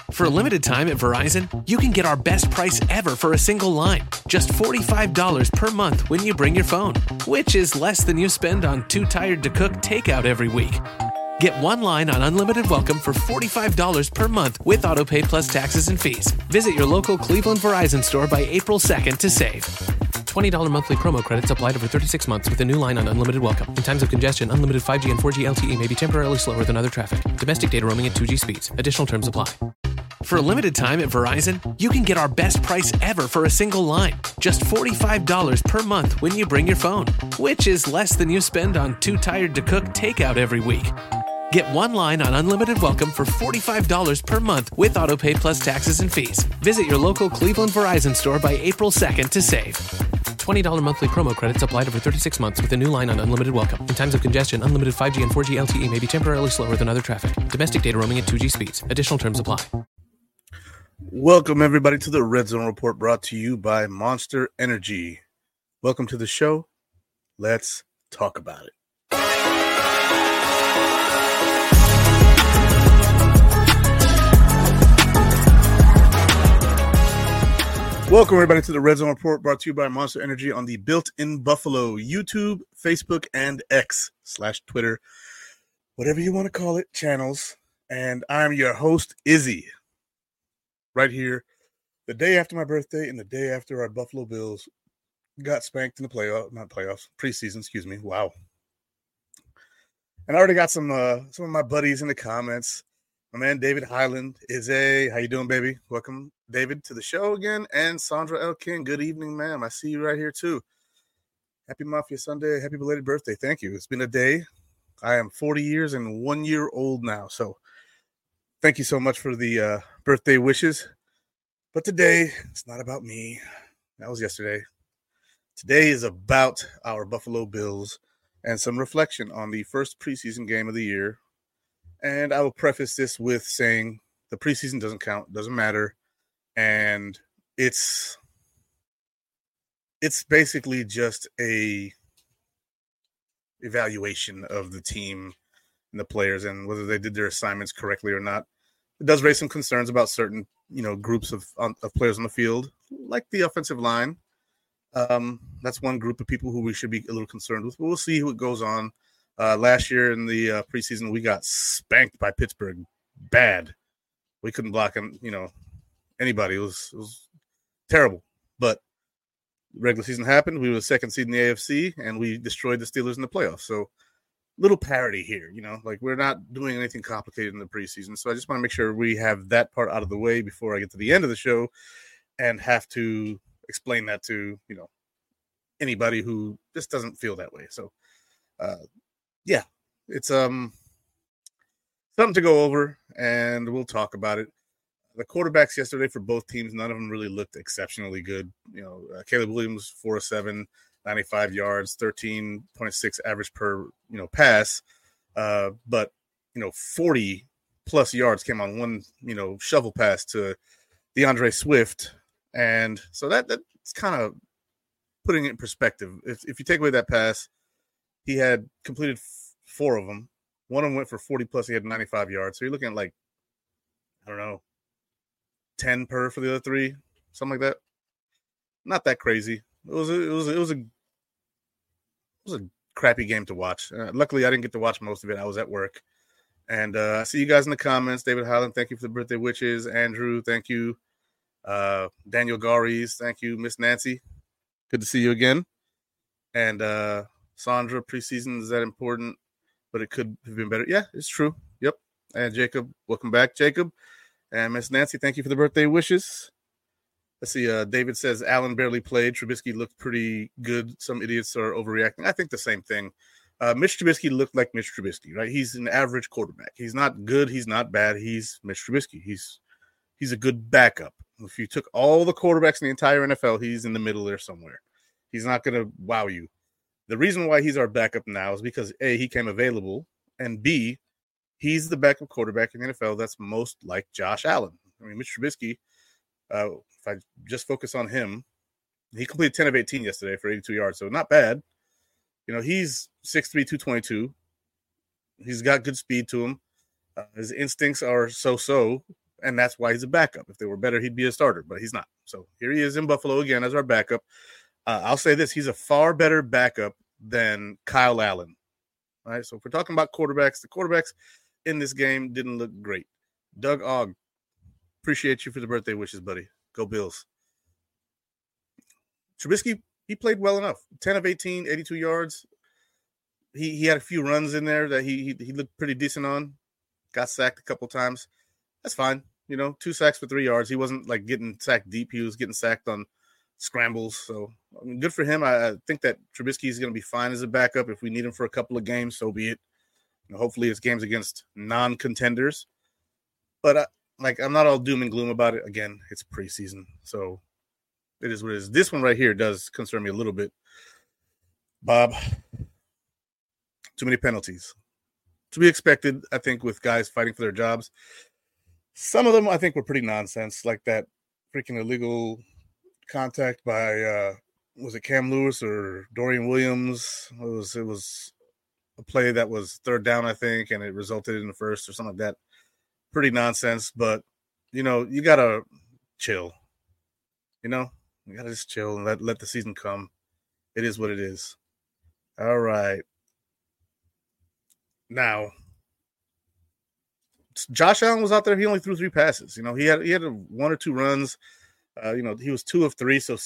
For a limited time at Verizon, you can get our best price ever for a single line. Just $45 per month when you bring your phone, which is less than you spend on Too Tired to Cook takeout every week. Get one line on Unlimited Welcome for $45 per month with AutoPay plus taxes and fees. Visit your local Cleveland Verizon store by April 2nd to save. $20 monthly promo credits applied over 36 months with a new line on Unlimited Welcome. In times of congestion, unlimited 5G and 4G LTE may be temporarily slower than other traffic. Domestic data roaming at 2G speeds. Additional terms apply. For a limited time at Verizon, you can get our best price ever for a single line. Just $45 per month when you bring your phone, which is less than you spend on Too Tired to Cook takeout every week. Get one line on Unlimited Welcome for $45 per month with AutoPay plus taxes and fees. Visit your local Cleveland Verizon store by April 2nd to save. $20 monthly promo credits applied over 36 months with a new line on Unlimited Welcome. In times of congestion, unlimited 5G and 4G LTE may be temporarily slower than other traffic. Domestic data roaming at 2G speeds. Additional terms apply. Welcome, everybody, to the Red Zone Report brought to you by Monster Energy. Welcome to the show. Let's talk about it. Welcome, everybody, to the Red Zone Report brought to you by Monster Energy on the Built in Buffalo YouTube, Facebook, and X/Twitter, whatever you want to call it, channels. And I'm your host, Izzy, right here the day after my birthday and the day after our Buffalo Bills got spanked in the preseason, excuse me. Wow. And I already got some of my buddies in the comments. My man David Highland is how you doing, baby? Welcome, David, to the show again. And Sandra L. King, good evening, ma'am. I see you right here too. Happy Mafia Sunday. Happy belated birthday. Thank you. It's been a day. I am 40 years and 1 year old now. So thank you so much for the birthday wishes. But today, it's not about me. That was yesterday. Today is about our Buffalo Bills and some reflection on the first preseason game of the year. And I will preface this with saying the preseason doesn't count, doesn't matter. And it's basically just a evaluation of the team and the players and whether they did their assignments correctly or not. It does raise some concerns about certain, groups of players on the field, like the offensive line. That's one group of people who we should be a little concerned with. But we'll see what goes on. Last year in the preseason, we got spanked by Pittsburgh bad. We couldn't block anybody. It was terrible. But regular season happened. We were the second seed in the AFC, and we destroyed the Steelers in the playoffs. So little parity here, like we're not doing anything complicated in the preseason. So I just want to make sure we have that part out of the way before I get to the end of the show and have to explain that to, anybody who just doesn't feel that way. So, yeah, it's something to go over, and we'll talk about it. The quarterbacks yesterday for both teams, none of them really looked exceptionally good. Caleb Williams, 4 of 7, 95 yards, 13.6 average per pass, but 40 plus yards came on one shovel pass to DeAndre Swift, and so that's kind of putting it in perspective. If you take away that pass, he had completed 4 of them. One of them went for 40 plus. He had 95 yards. So you're looking at 10 per for the other 3, something like that. Not that crazy. It was a crappy game to watch. Luckily, I didn't get to watch most of it. I was at work. And I see you guys in the comments. David Highland, thank you for the birthday wishes. Andrew, thank you. Daniel Garies, thank you. Miss Nancy, good to see you again. And Sandra, preseason is that important, but it could have been better. Yeah, it's true. Yep. And Jacob, welcome back, Jacob. And Miss Nancy, thank you for the birthday wishes. Let's see. David says Allen barely played. Trubisky looked pretty good. Some idiots are overreacting. I think the same thing. Mitch Trubisky looked like Mitch Trubisky, right? He's an average quarterback. He's not good. He's not bad. He's Mitch Trubisky. He's a good backup. If you took all the quarterbacks in the entire NFL, he's in the middle there somewhere. He's not going to wow you. The reason why he's our backup now is because A, he came available, and B, he's the backup quarterback in the NFL that's most like Josh Allen. I mean, Mitch Trubisky, if I just focus on him, he completed 10 of 18 yesterday for 82 yards, so not bad. He's 6'3", 222. He's got good speed to him. His instincts are so-so. And that's why he's a backup. If they were better, he'd be a starter, but he's not. So here he is in Buffalo again as our backup. I'll say this. He's a far better backup than Kyle Allen. All right, so if we're talking about quarterbacks, the quarterbacks in this game didn't look great. Doug Ogg, appreciate you for the birthday wishes, buddy. Go Bills. Trubisky, he played well enough. 10 of 18, 82 yards. He had a few runs in there that he looked pretty decent on. Got sacked a couple times. That's fine. 2 sacks for 3 yards. He wasn't like getting sacked deep. He was getting sacked on scrambles. So good for him. I think that Trubisky is going to be fine as a backup. If we need him for a couple of games, so be it. Hopefully it's games against non-contenders. But I'm not all doom and gloom about it. Again, it's preseason, so it is what it is. This one right here does concern me a little bit. Bob, too many penalties. To be expected, I think, with guys fighting for their jobs. Some of them I think were pretty nonsense, like that freaking illegal contact by was it Cam Lewis or Dorian Williams? It was a play that was third down, I think, and it resulted in the first or something like that. Pretty nonsense, but you gotta chill. You gotta just chill and let the season come. It is what it is. All right. Now, Josh Allen was out there. He only threw 3 passes. He had 1 or 2 runs. He was 2 of 3, so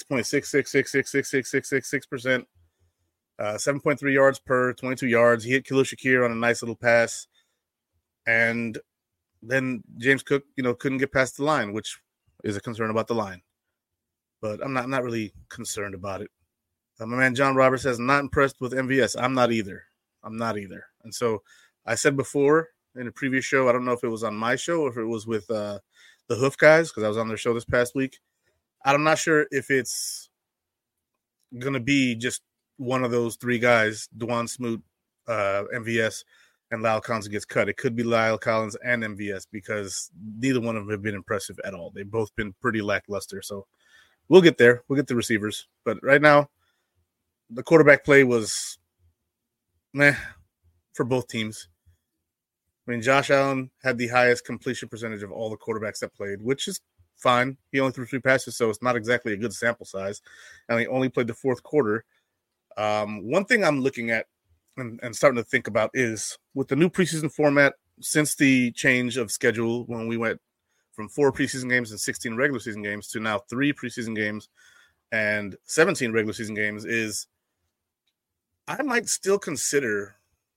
66.66666666%. 7.3 yards per 22 yards. He hit Khalil Shakir on a nice little pass, and then James Cook, couldn't get past the line, which is a concern about the line. But I'm not really concerned about it. My man John Roberts says, not impressed with MVS. I'm not either. And so I said before in a previous show, I don't know if it was on my show or if it was with the Hoof guys, because I was on their show this past week. I'm not sure if it's going to be just one of those 3 guys, Dwan Smoot, MVS, and Lyle Collins gets cut. It could be Lyle Collins and MVS because neither one of them have been impressive at all. They've both been pretty lackluster. So we'll get there. We'll get the receivers. But right now, the quarterback play was meh for both teams. I mean, Josh Allen had the highest completion percentage of all the quarterbacks that played, which is fine. He only threw 3 passes, so it's not exactly a good sample size. And he only played the fourth quarter. One thing I'm looking at and starting to think about is with the new preseason format, since the change of schedule when we went from 4 preseason games and 16 regular season games to now 3 preseason games and 17 regular season games, is I might consider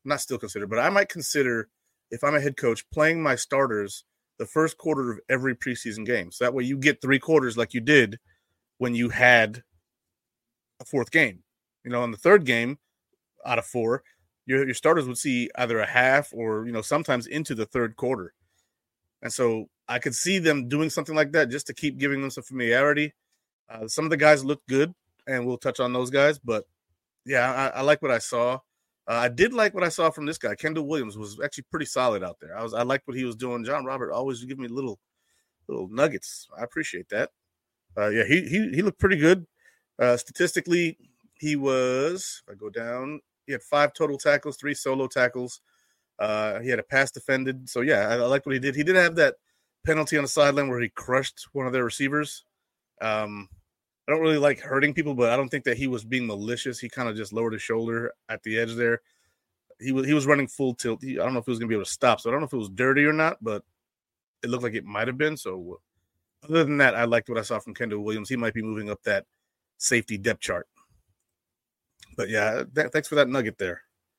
if I'm a head coach playing my starters the first quarter of every preseason game. So that way you get 3 quarters like you did when you had a 4th game. In the 3rd game out of 4, your starters would see either a half or, sometimes into the 3rd quarter. And so I could see them doing something like that just to keep giving them some familiarity. Some of the guys look good, and we'll touch on those guys. But, yeah, I like what I saw. I did like what I saw from this guy. Kendall Williams was actually pretty solid out there. I liked what he was doing. John Robert always give me little nuggets. I appreciate that. Yeah, he looked pretty good. Statistically, he was, if I go down, he had 5 total tackles, 3 solo tackles. He had a pass defended. So, yeah, I like what he did. He did have that penalty on the sideline where he crushed one of their receivers. I don't really like hurting people, but I don't think that he was being malicious. He kind of just lowered his shoulder at the edge there. He was running full tilt. I don't know if he was going to be able to stop. So I don't know if it was dirty or not, but it looked like it might have been. So other than that, I liked what I saw from Kendall Williams. He might be moving up that safety depth chart. But, yeah, thanks for that nugget there.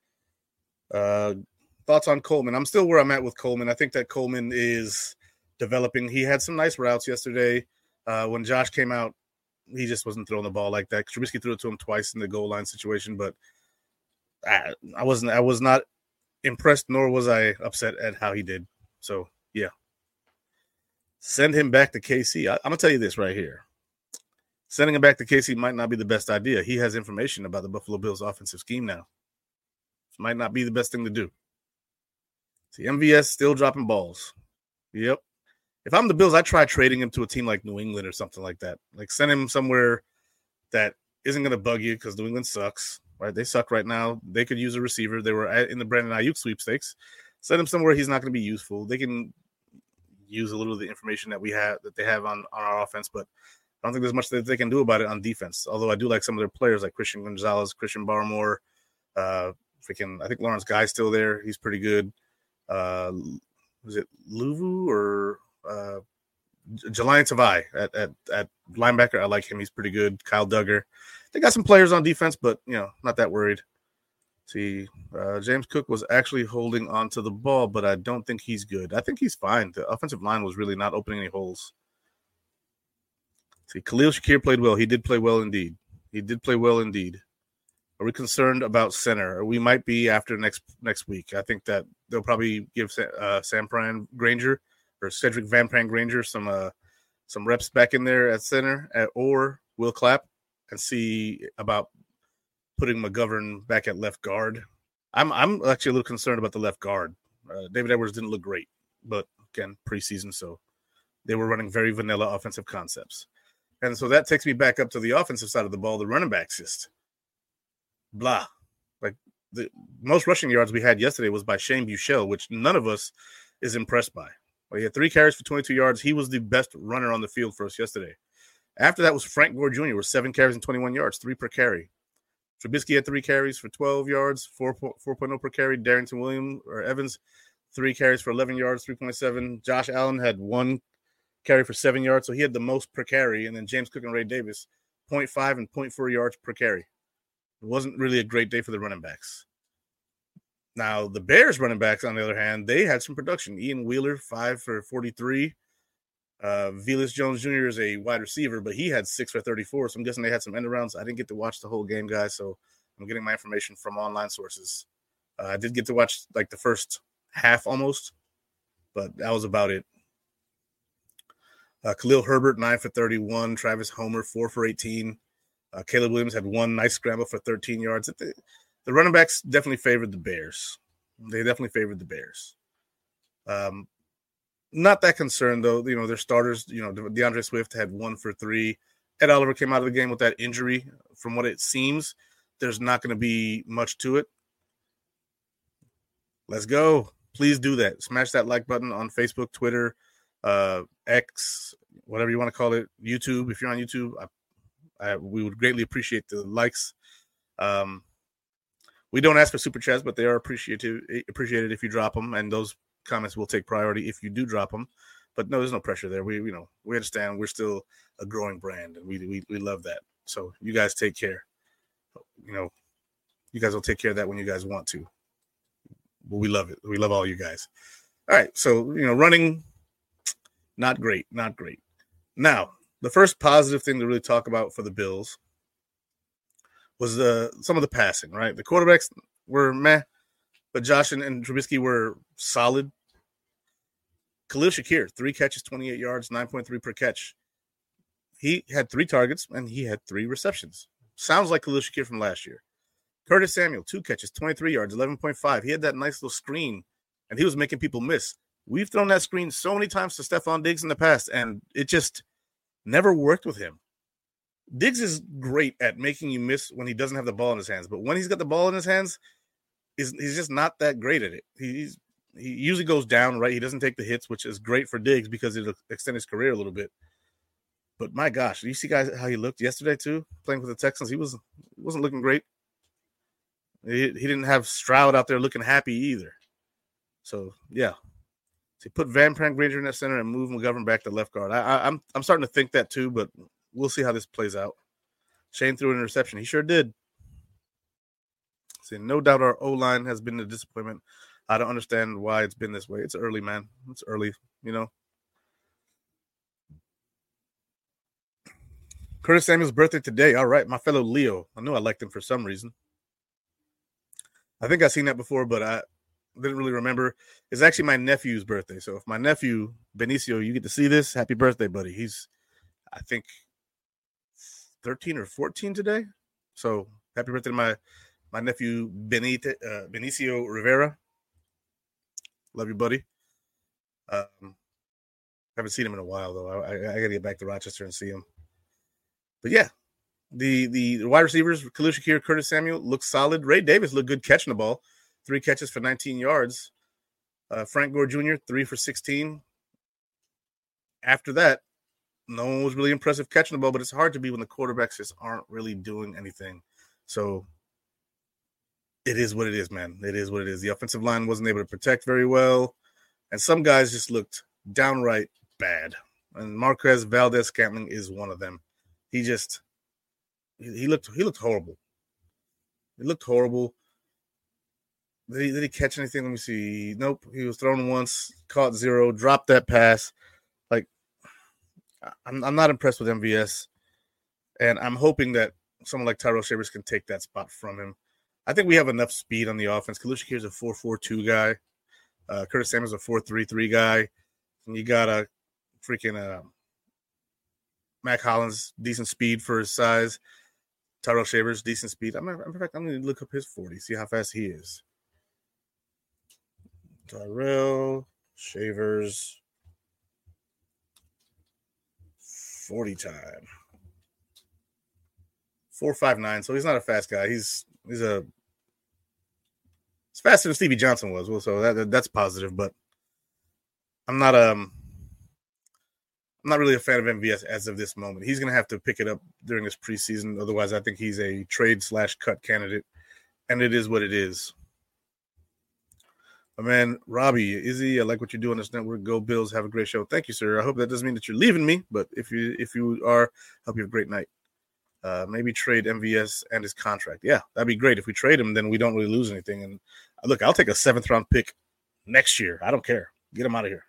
Thoughts on Coleman? I'm still where I'm at with Coleman. I think that Coleman is developing. He had some nice routes yesterday. When Josh came out, he just wasn't throwing the ball like that. Trubisky threw it to him twice in the goal line situation, but I was not impressed, nor was I upset at how he did. So, yeah. Send him back to KC. I'm going to tell you this right here. Sending him back to KC might not be the best idea. He has information about the Buffalo Bills offensive scheme now. This might not be the best thing to do. See, MVS still dropping balls. Yep. If I'm the Bills, I try trading him to a team like New England or something like that. Like send him somewhere that isn't going to bug you because New England sucks, right? They suck right now. They could use a receiver. They were in the Brandon Ayuk sweepstakes. Send him somewhere he's not going to be useful. They can use a little of the information that they have on our offense, but I don't think there's much that they can do about it on defense. Although I do like some of their players like Christian Gonzalez, Christian Barmore, I think Lawrence Guy's still there. He's pretty good. Was it Luvu or Jelani Tavai at linebacker? I like him. He's pretty good. Kyle Duggar. They got some players on defense, but not that worried. See, James Cook was actually holding on to the ball, but I don't think he's good. I think he's fine. The offensive line was really not opening any holes. See, Khalil Shakir played well. He did play well indeed. Are we concerned about center? We might be after next week. I think that they'll probably give Sam Pran Granger or Cedric Van Pran Granger some reps back in there at center, or Will Clapp, and see about putting McGovern back at left guard. I'm actually a little concerned about the left guard. David Edwards didn't look great, but again, preseason, so they were running very vanilla offensive concepts. And so that takes me back up to the offensive side of the ball, the running backs just blah. Like the most rushing yards we had yesterday was by Shane Buechele, which none of us is impressed by. Well, he had 3 carries for 22 yards. He was the best runner on the field for us yesterday. After that was Frank Gore Jr. with 7 carries and 21 yards, 3 per carry. Trubisky had 3 carries for 12 yards, 4.0 per carry. Darrington Williams or Evans, 3 carries for 11 yards, 3.7. Josh Allen had 1 carry for 7 yards, so he had the most per carry. And then James Cook and Ray Davis, 0.5 and 0.4 yards per carry. It wasn't really a great day for the running backs. Now, the Bears running backs, on the other hand, they had some production. Ian Wheeler, 5 for 43. Velus Jones Jr. is a wide receiver, but he had 6 for 34, so I'm guessing they had some end arounds. I didn't get to watch the whole game, guys, so I'm getting my information from online sources. I did get to watch like the first half almost, but that was about it. Khalil Herbert, 9 for 31. Travis Homer, 4 for 18. Caleb Williams had 1 nice scramble for 13 yards. The running backs definitely favored the Bears. Not that concerned, though. Their starters, DeAndre Swift had 1 for 3. Ed Oliver came out of the game with that injury. From what it seems, there's not going to be much to it. Let's go. Please do that. Smash that like button on Facebook, Twitter, X, whatever you want to call it, YouTube. If you're on YouTube, we would greatly appreciate the likes. We don't ask for super chats, but they are appreciated if you drop them, and those comments will take priority if you do drop them. But no, there's no pressure there. We understand we're still a growing brand, and we love that. So you guys take care. You guys will take care of that when you guys want to. But we love it. We love all you guys. All right, so running, not great. Now, the first positive thing to really talk about for the Bills was some of the passing, right? The quarterbacks were meh, but Josh and Trubisky were solid. Khalil Shakir, 3 catches, 28 yards, 9.3 per catch. He had 3 targets, and he had 3 receptions. Sounds like Khalil Shakir from last year. Curtis Samuel, 2 catches, 23 yards, 11.5. He had that nice little screen, and he was making people miss. We've thrown that screen so many times to Stephon Diggs in the past, and it just never worked with him. Diggs is great at making you miss when he doesn't have the ball in his hands, but when he's got the ball in his hands, he's just not that great at it. He usually goes down, right? He doesn't take the hits, which is great for Diggs because it'll extend his career a little bit. But my gosh, you see guys how he looked yesterday too, playing for the Texans? He wasn't looking great. He didn't have Stroud out there looking happy either. So yeah, so put Van Pran Granger in that center and move McGovern back to left guard. I'm starting to think that too, but we'll see how this plays out. Shane threw an interception. He sure did. See, no doubt our O-line has been a disappointment. I don't understand why it's been this way. It's early, man. It's early, Curtis Samuel's birthday today. All right, my fellow Leo. I knew I liked him for some reason. I think I've seen that before, but I didn't really remember. It's actually my nephew's birthday. So if my nephew, Benicio, you get to see this, happy birthday, buddy. He's, I think, 13 or 14 today. So happy birthday to my nephew, Benicio Rivera. Love you, buddy. Haven't seen him in a while, though. I got to get back to Rochester and see him. But, yeah, the wide receivers, Khalil Shakir, Curtis Samuel, look solid. Ray Davis looked good catching the ball. 3 catches for 19 yards. Frank Gore Jr., 3 for 16. after that, no one was really impressive catching the ball, but it's hard to be when the quarterbacks just aren't really doing anything. So it is what it is, man. It is what it is. The offensive line wasn't able to protect very well, and some guys just looked downright bad. And Marquez Valdez-Scantling is one of them. He looked horrible. He looked horrible. Did he catch anything? Let me see. Nope. He was thrown once, caught 0, dropped that pass. Like, I'm not impressed with MVS, and I'm hoping that someone like Tyrell Shavers can take that spot from him. I think we have enough speed on the offense. Kalusha Keir's a 4.42 guy. Curtis Samuel's a 4.33 guy. And you got a freaking Mac Hollins, decent speed for his size. Tyrell Shavers, decent speed. In fact, I'm going to look up his 40, see how fast he is. Tyrell Shavers 40 time. 4.59, so he's not a fast guy. He's faster than Stevie Johnson was, well, so that's positive. But I'm not really a fan of MVS as of this moment. He's going to have to pick it up during this preseason. Otherwise, I think he's a trade/cut candidate, and it is what it is. My man, Robbie, Izzy, I like what you do on this network. Go Bills. Have a great show. Thank you, sir. I hope that doesn't mean that you're leaving me, but if you are, I hope you have a great night. Maybe trade MVS and his contract. Yeah, that'd be great. If we trade him, then we don't really lose anything. And look, I'll take a 7th-round pick next year. I don't care. Get him out of here.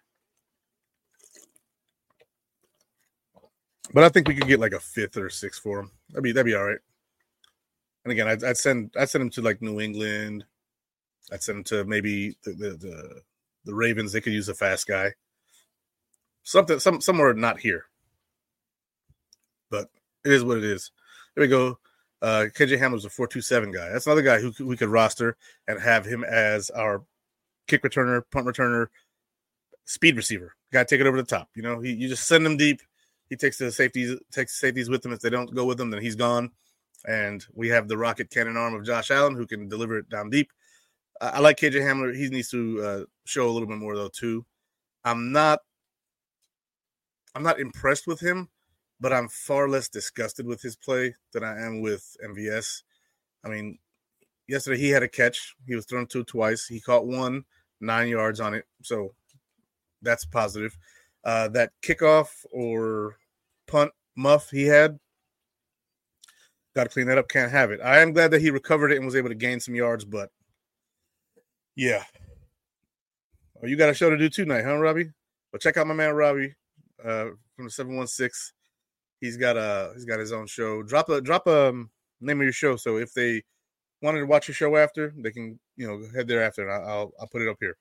But I think we could get like a 5th or 6th for him. That'd be all right. And again, I'd send him to like New England. I'd send him to maybe the Ravens. They could use a fast guy. Somewhere not here. But it is what it is. There we go. KJ Hamler's a 4.27 guy. That's another guy who we could roster and have him as our kick returner, punt returner, speed receiver. Got to take it over the top. You know, you just send him deep. He takes the safeties with him. If they don't go with him, then he's gone. And we have the rocket cannon arm of Josh Allen who can deliver it down deep. I like KJ Hamler. He needs to show a little bit more though too. I'm not impressed with him, but I'm far less disgusted with his play than I am with MVS. I mean, yesterday he had a catch. He was thrown to twice. He caught 1, 9 yards on it. So that's positive. That kickoff or punt muff he had, got to clean that up. Can't have it. I am glad that he recovered it and was able to gain some yards, but yeah. Oh, you got a show to do tonight, huh, Robbie? Well, check out my man Robbie from the 716. He's got his own show. Drop a name of your show, so if they wanted to watch your show after, they can head there after, and I'll put it up here.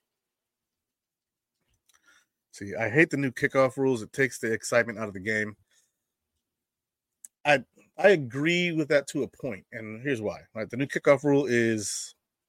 See, I hate the new kickoff rules. It takes the excitement out of the game. I agree with that to a point, and here's why. Right, the new kickoff rule is,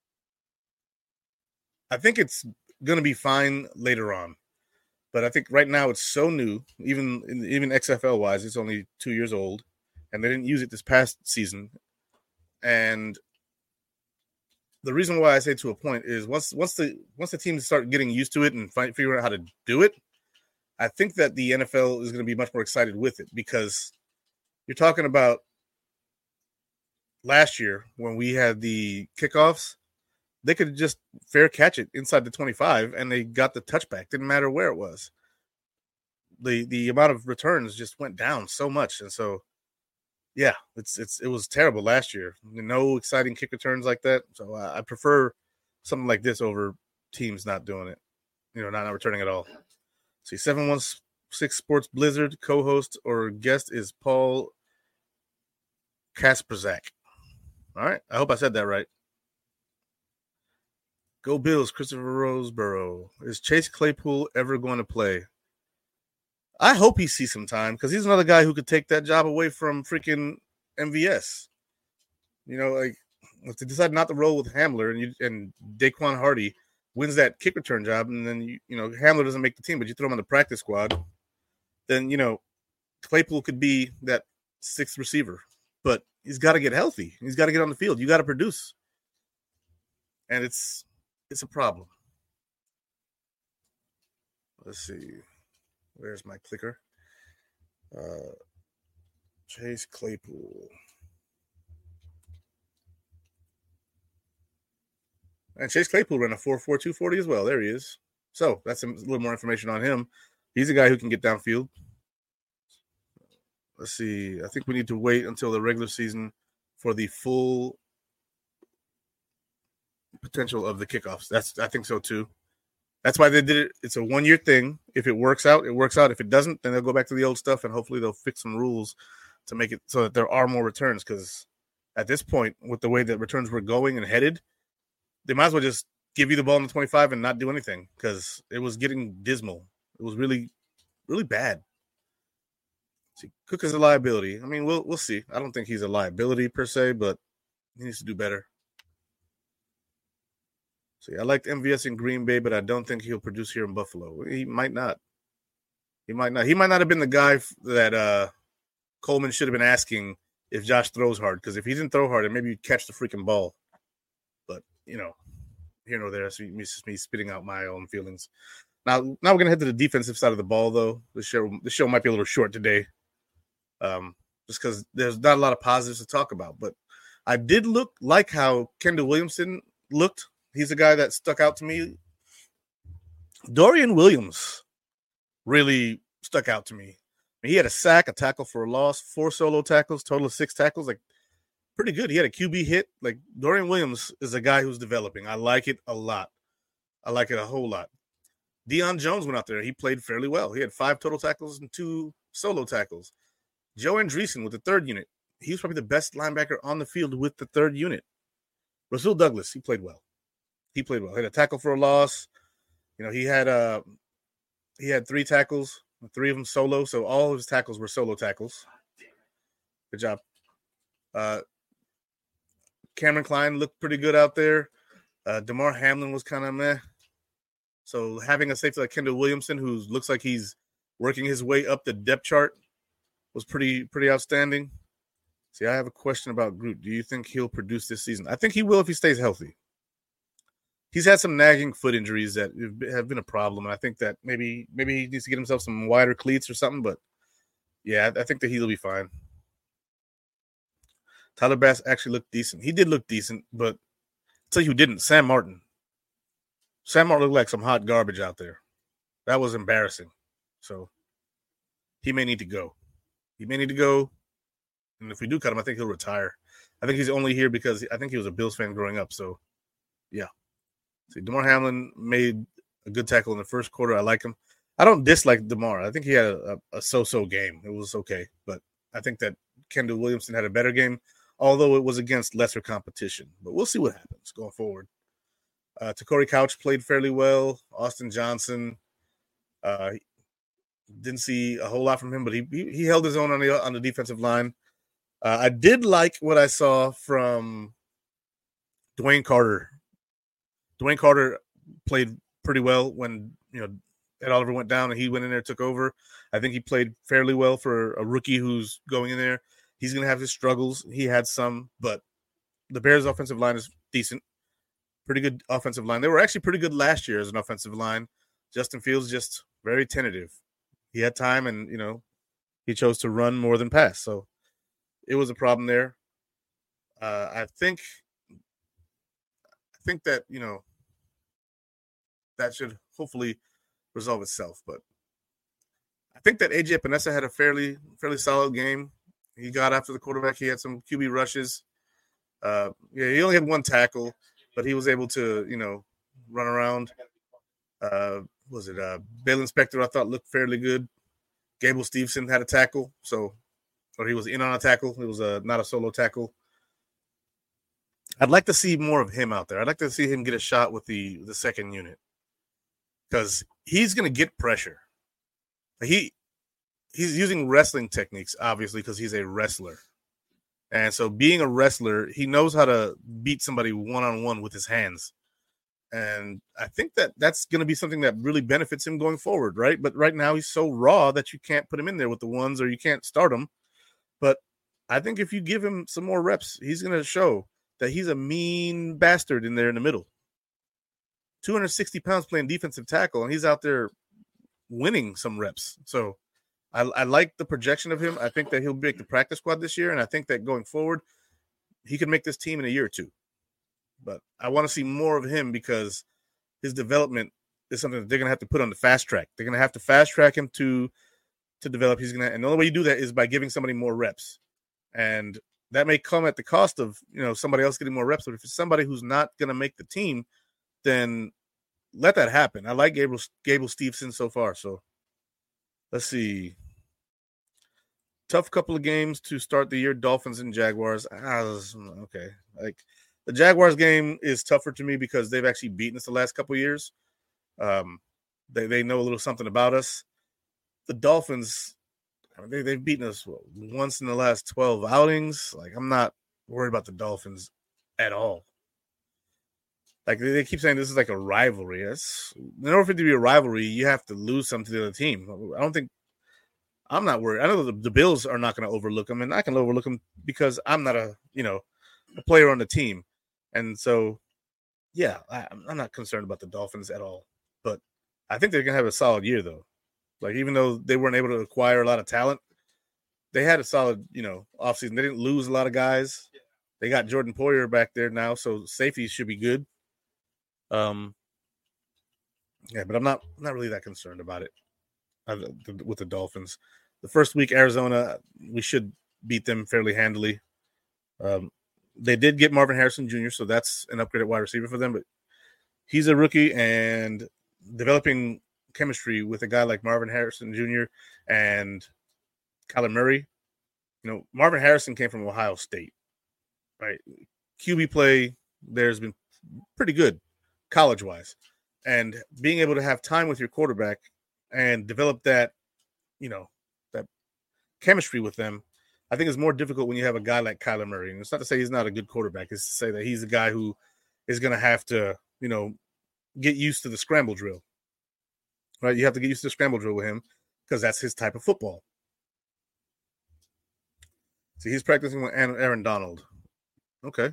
I think it's going to be fine later on, but I think right now it's so new, even XFL wise, it's only 2 years old, and they didn't use it this past season. And the reason why I say to a point is once the teams start getting used to it and figuring out how to do it, I think that the NFL is going to be much more excited with it, because you're talking about last year when we had the kickoffs, they could just fair catch it inside the 25 and they got the touchback. Didn't matter where it was. The amount of returns just went down so much. And so, yeah, it was terrible last year. No exciting kick returns like that. So I prefer something like this over teams not doing it, not returning at all. See, 716 Sports Blizzard co-host or guest is Paul Kasperzak. All right. I hope I said that right. Go Bills, Christopher Roseborough. Is Chase Claypool ever going to play? I hope he sees some time, because he's another guy who could take that job away from freaking MVS. Like, if they decide not to roll with Hamler and Daquan Hardy wins that kick return job, and then Hamler doesn't make the team, but you throw him on the practice squad, then Claypool could be that 6th receiver. But he's got to get healthy. He's got to get on the field. You got to produce, and it's a problem. Let's see. Where's my clicker? Chase Claypool. And Chase Claypool ran a 4.42 240 as well. There he is. So that's a little more information on him. He's a guy who can get downfield. Let's see. I think we need to wait until the regular season for the full potential of the kickoffs. I think so too. That's why they did it. It's a 1-year thing. If it works out, it works out. If it doesn't, then they'll go back to the old stuff, and hopefully they'll fix some rules to make it so that there are more returns. Because at this point, with the way that returns were going and headed, they might as well just give you the ball in the 25 and not do anything, because it was getting dismal. It was really, really bad. See, Cook is a liability. I mean, we'll see. I don't think he's a liability per se, but he needs to do better. See, I liked MVS in Green Bay, but I don't think he'll produce here in Buffalo. He might not. He might not have been the guy that Coleman should have been asking if Josh throws hard, because if he didn't throw hard, then maybe you'd catch the freaking ball. But, here nor there, so it's just me spitting out my own feelings. Now we're going to head to the defensive side of the ball, though. The show might be a little short today, just because there's not a lot of positives to talk about. But I did like how Kendall Williamson looked. He's a guy that stuck out to me. Dorian Williams really stuck out to me. He had a sack, a tackle for a loss, 4 solo tackles, total of 6 tackles. Like, pretty good. He had a QB hit. Like, Dorian Williams is a guy who's developing. I like it a lot. I like it a whole lot. Deion Jones went out there. He played fairly well. He had 5 total tackles and 2 solo tackles. Joe Andreessen with the 3rd unit. He was probably the best linebacker on the field with the 3rd unit. Rasul Douglas, he played well. He had a tackle for a loss. He had 3 tackles, 3 of them solo. So all of his tackles were solo tackles. Good job. Cameron Klein looked pretty good out there. Damar Hamlin was kind of meh. So having a safety like Kendall Williamson, who looks like he's working his way up the depth chart, was pretty outstanding. See, I have a question about Groot. Do you think he'll produce this season? I think he will if he stays healthy. He's had some nagging foot injuries that have been a problem, and I think that maybe he needs to get himself some wider cleats or something. But yeah, I think that he'll be fine. Tyler Bass actually looked decent. He did look decent, but I'll tell you who didn't. Sam Martin. Sam Martin looked like some hot garbage out there. That was embarrassing. So he may need to go. And if we do cut him, I think he'll retire. I think he's only here because I think he was a Bills fan growing up. So, yeah. See, Damar Hamlin made a good tackle in the first quarter. I like him. I don't dislike Damar. I think he had a so-so game. It was okay. But I think that Kendall Williamson had a better game, although it was against lesser competition. But we'll see what happens going forward. Takori Couch played fairly well. Austin Johnson, didn't see a whole lot from him, but he held his own on the defensive line. I did like what I saw from Dwayne Carter. Dwayne Carter played pretty well when Ed Oliver went down and he went in there and took over. I think he played fairly well for a rookie who's going in there. He's going to have his struggles. He had some, but the Bears' offensive line is decent. Pretty good offensive line. They were actually pretty good last year as an offensive line. Justin Fields just very tentative. He had time and, he chose to run more than pass. So it was a problem there. I think that, that should hopefully resolve itself. But I think that AJ Epinesa had a fairly solid game. He got after the quarterback. He had some QB rushes. He only had 1 tackle, but he was able to, run around. Balin Spector, I thought, looked fairly good. Gable Steveson had a tackle, or he was in on a tackle. It was not a solo tackle. I'd like to see more of him out there. I'd like to see him get a shot with the second unit because he's going to get pressure. He's using wrestling techniques, obviously, because he's a wrestler. And so being a wrestler, he knows how to beat somebody one-on-one with his hands. And I think that that's going to be something that really benefits him going forward, right? But right now he's so raw that you can't put him in there with the ones or you can't start him. But I think if you give him some more reps, he's going to show that he's a mean bastard in there in the middle. 260 pounds playing defensive tackle, and he's out there winning some reps. So I like the projection of him. I think that he'll make the practice squad this year, and I think that going forward, he can make this team in a year or two. But I want to see more of him because his development is something that they're going to have to put on the fast track. They're going to have to fast track him to develop. And the only way you do that is by giving somebody more reps. And that may come at the cost of, somebody else getting more reps. But if it's somebody who's not going to make the team, then let that happen. I like Gable Steveson so far. So let's see. Tough couple of games to start the year, Dolphins and Jaguars. Okay. Like the Jaguars game is tougher to me because they've actually beaten us the last couple of years. They know a little something about us. The Dolphins, they've beaten us once in the last 12 outings. Like, I'm not worried about the Dolphins at all. Like, they keep saying this is like a rivalry. In order for it to be a rivalry, you have to lose something to the other team. I'm not worried. I know the Bills are not going to overlook them, and I can overlook them because I'm not a player on the team. And so, yeah, I'm not concerned about the Dolphins at all. But I think they're going to have a solid year, though. Like, even though they weren't able to acquire a lot of talent, they had a solid, offseason. They didn't lose a lot of guys. They got Jordan Poyer back there now, so safety should be good. Yeah, but I'm not really that concerned about it with the Dolphins. The first week, Arizona, we should beat them fairly handily. They did get Marvin Harrison Jr., so that's an upgraded wide receiver for them, but he's a rookie, and developing chemistry with a guy like Marvin Harrison Jr. and Kyler Murray. Marvin Harrison came from Ohio State, right? QB play there's been pretty good college-wise, and being able to have time with your quarterback and develop that, that chemistry with them, I think is more difficult when you have a guy like Kyler Murray. And it's not to say he's not a good quarterback. It's to say that he's a guy who is going to have to, get used to the scramble drill, right? You have to get used to the scramble drill with him because that's his type of football. See, he's practicing with Aaron Donald. Okay.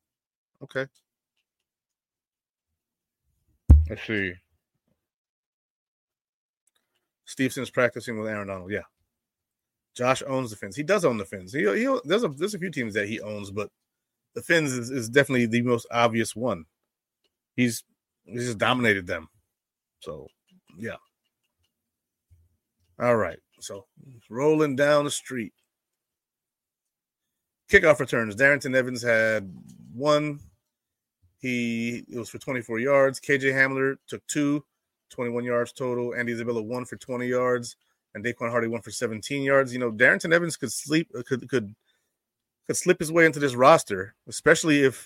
Let's see. Stevenson's practicing with Aaron Donald. Yeah. Josh owns the Fins. He does own the Fins. There's a few teams that he owns, but the Fins is definitely the most obvious one. He's just dominated them. So, yeah. All right. So, rolling down the street. Kickoff returns. Darrington Evans had one. It was for 24 yards. KJ Hamler took 2, 21 yards total. Andy Isabella 1 for 20 yards. And Daquan Hardy 1 for 17 yards. Darrington Evans could slip his way into this roster, especially if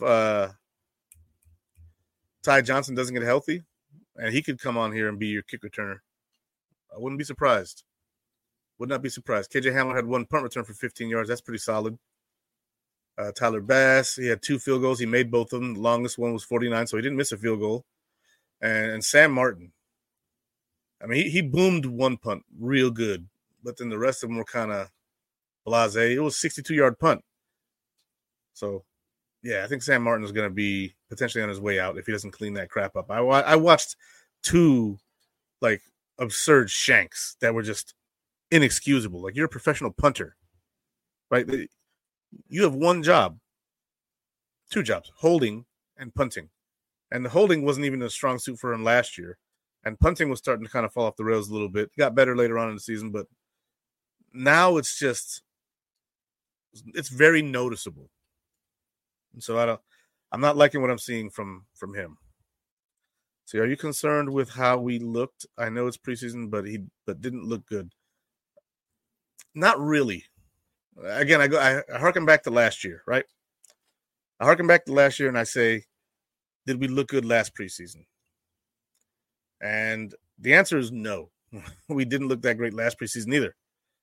Ty Johnson doesn't get healthy, and he could come on here and be your kick returner. I wouldn't be surprised. Would not be surprised. KJ Hamler had 1 punt return for 15 yards. That's pretty solid. Tyler Bass, he had 2 field goals. He made both of them. The longest one was 49, so he didn't miss a field goal. And Sam Martin. I mean, he boomed 1 punt real good, but then the rest of them were kind of blasé. It was a 62-yard punt. So, yeah, I think Sam Martin is going to be potentially on his way out if he doesn't clean that crap up. I watched 2, absurd shanks that were just inexcusable. Like, you're a professional punter, right? You have 1 job, 2 jobs, holding and punting. And the holding wasn't even a strong suit for him last year. And punting was starting to kind of fall off the rails a little bit. It got better later on in the season, but now it's very noticeable. And so I'm not liking what I'm seeing from him. So are you concerned with how we looked? I know it's preseason, but didn't look good. Not really. Again, I harken back to last year, right? I harken back to last year and I say, did we look good last preseason? And the answer is no. We didn't look that great last preseason either.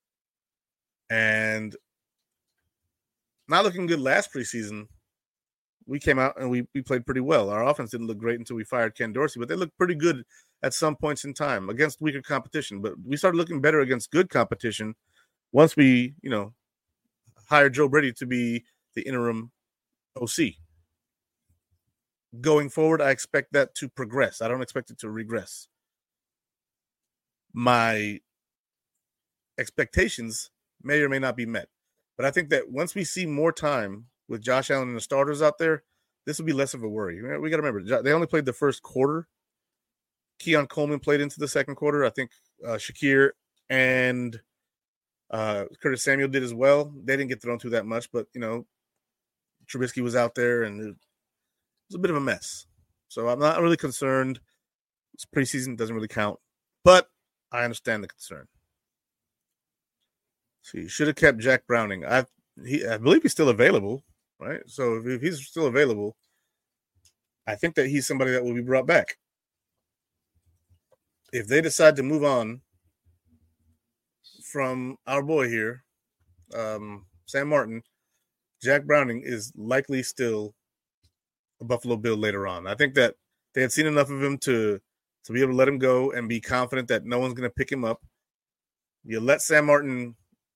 And not looking good last preseason, we came out and we played pretty well. Our offense didn't look great until we fired Ken Dorsey, but they looked pretty good at some points in time against weaker competition. But we started looking better against good competition once we, hired Joe Brady to be the interim OC. Going forward, I expect that to progress. I don't expect it to regress. my expectations may or may not be met. But I think that once we see more time with Josh Allen and the starters out there, this will be less of a worry. We got to remember, they only played the first quarter. Keon Coleman played into the second quarter. I think Shakir and Curtis Samuel did as well. They didn't get thrown to that much, but, Trubisky was out there, and it was a bit of a mess. So I'm not really concerned. It's preseason, doesn't really count. But I understand the concern. See, should have kept Jack Browning. I believe he's still available, right? So if he's still available, I think that he's somebody that will be brought back. If they decide to move on from our boy here, Sam Martin, Jack Browning is likely still a Buffalo Bill later on. I think that they had seen enough of him to be able to let him go and be confident that no one's going to pick him up. You let Sam Martin,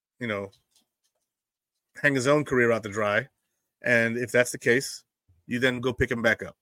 hang his own career out to dry. And if that's the case, you then go pick him back up.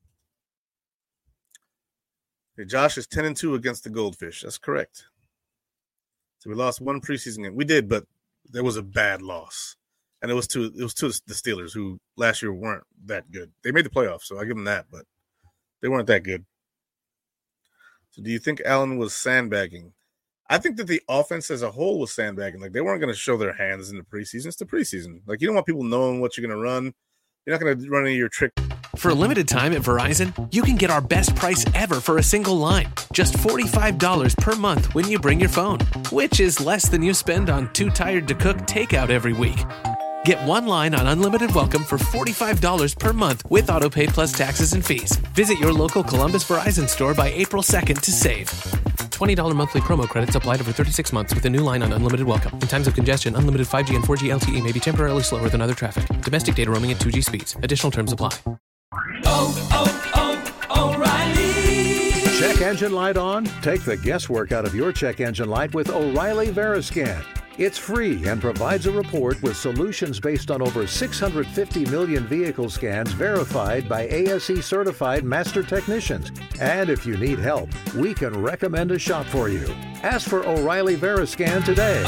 Okay, Josh is 10-2 against the Goldfish. That's correct. So we lost one preseason game. We did, but there was a bad loss. And it was to the Steelers, who last year weren't that good. They made the playoffs, so I give them that, but they weren't that good. So do you think Allen was sandbagging? I think that the offense as a whole was sandbagging. Like, they weren't going to show their hands in the preseason. It's the preseason. Like, you don't want people knowing what you're going to run. You're not going to run any of your trick. For a limited time at Verizon, you can get our best price ever for a single line. Just $45 per month when you bring your phone, which is less than you spend on Too Tired to Cook takeout every week. Get one line on Unlimited Welcome for $45 per month with AutoPay plus taxes and fees. Visit your local Columbus Verizon store by April 2nd to save. $20 monthly promo credits applied over 36 months with a new line on Unlimited Welcome. In times of congestion, unlimited 5G and 4G LTE may be temporarily slower than other traffic. Domestic data roaming at 2G speeds. Additional terms apply. O'Reilly. Check engine light on? Take the guesswork out of your check engine light with O'Reilly Veriscan. It's free and provides a report with solutions based on over 650 million vehicle scans verified by ASE certified master technicians. And if you need help, we can recommend a shop for you. Ask for O'Reilly Veriscan today.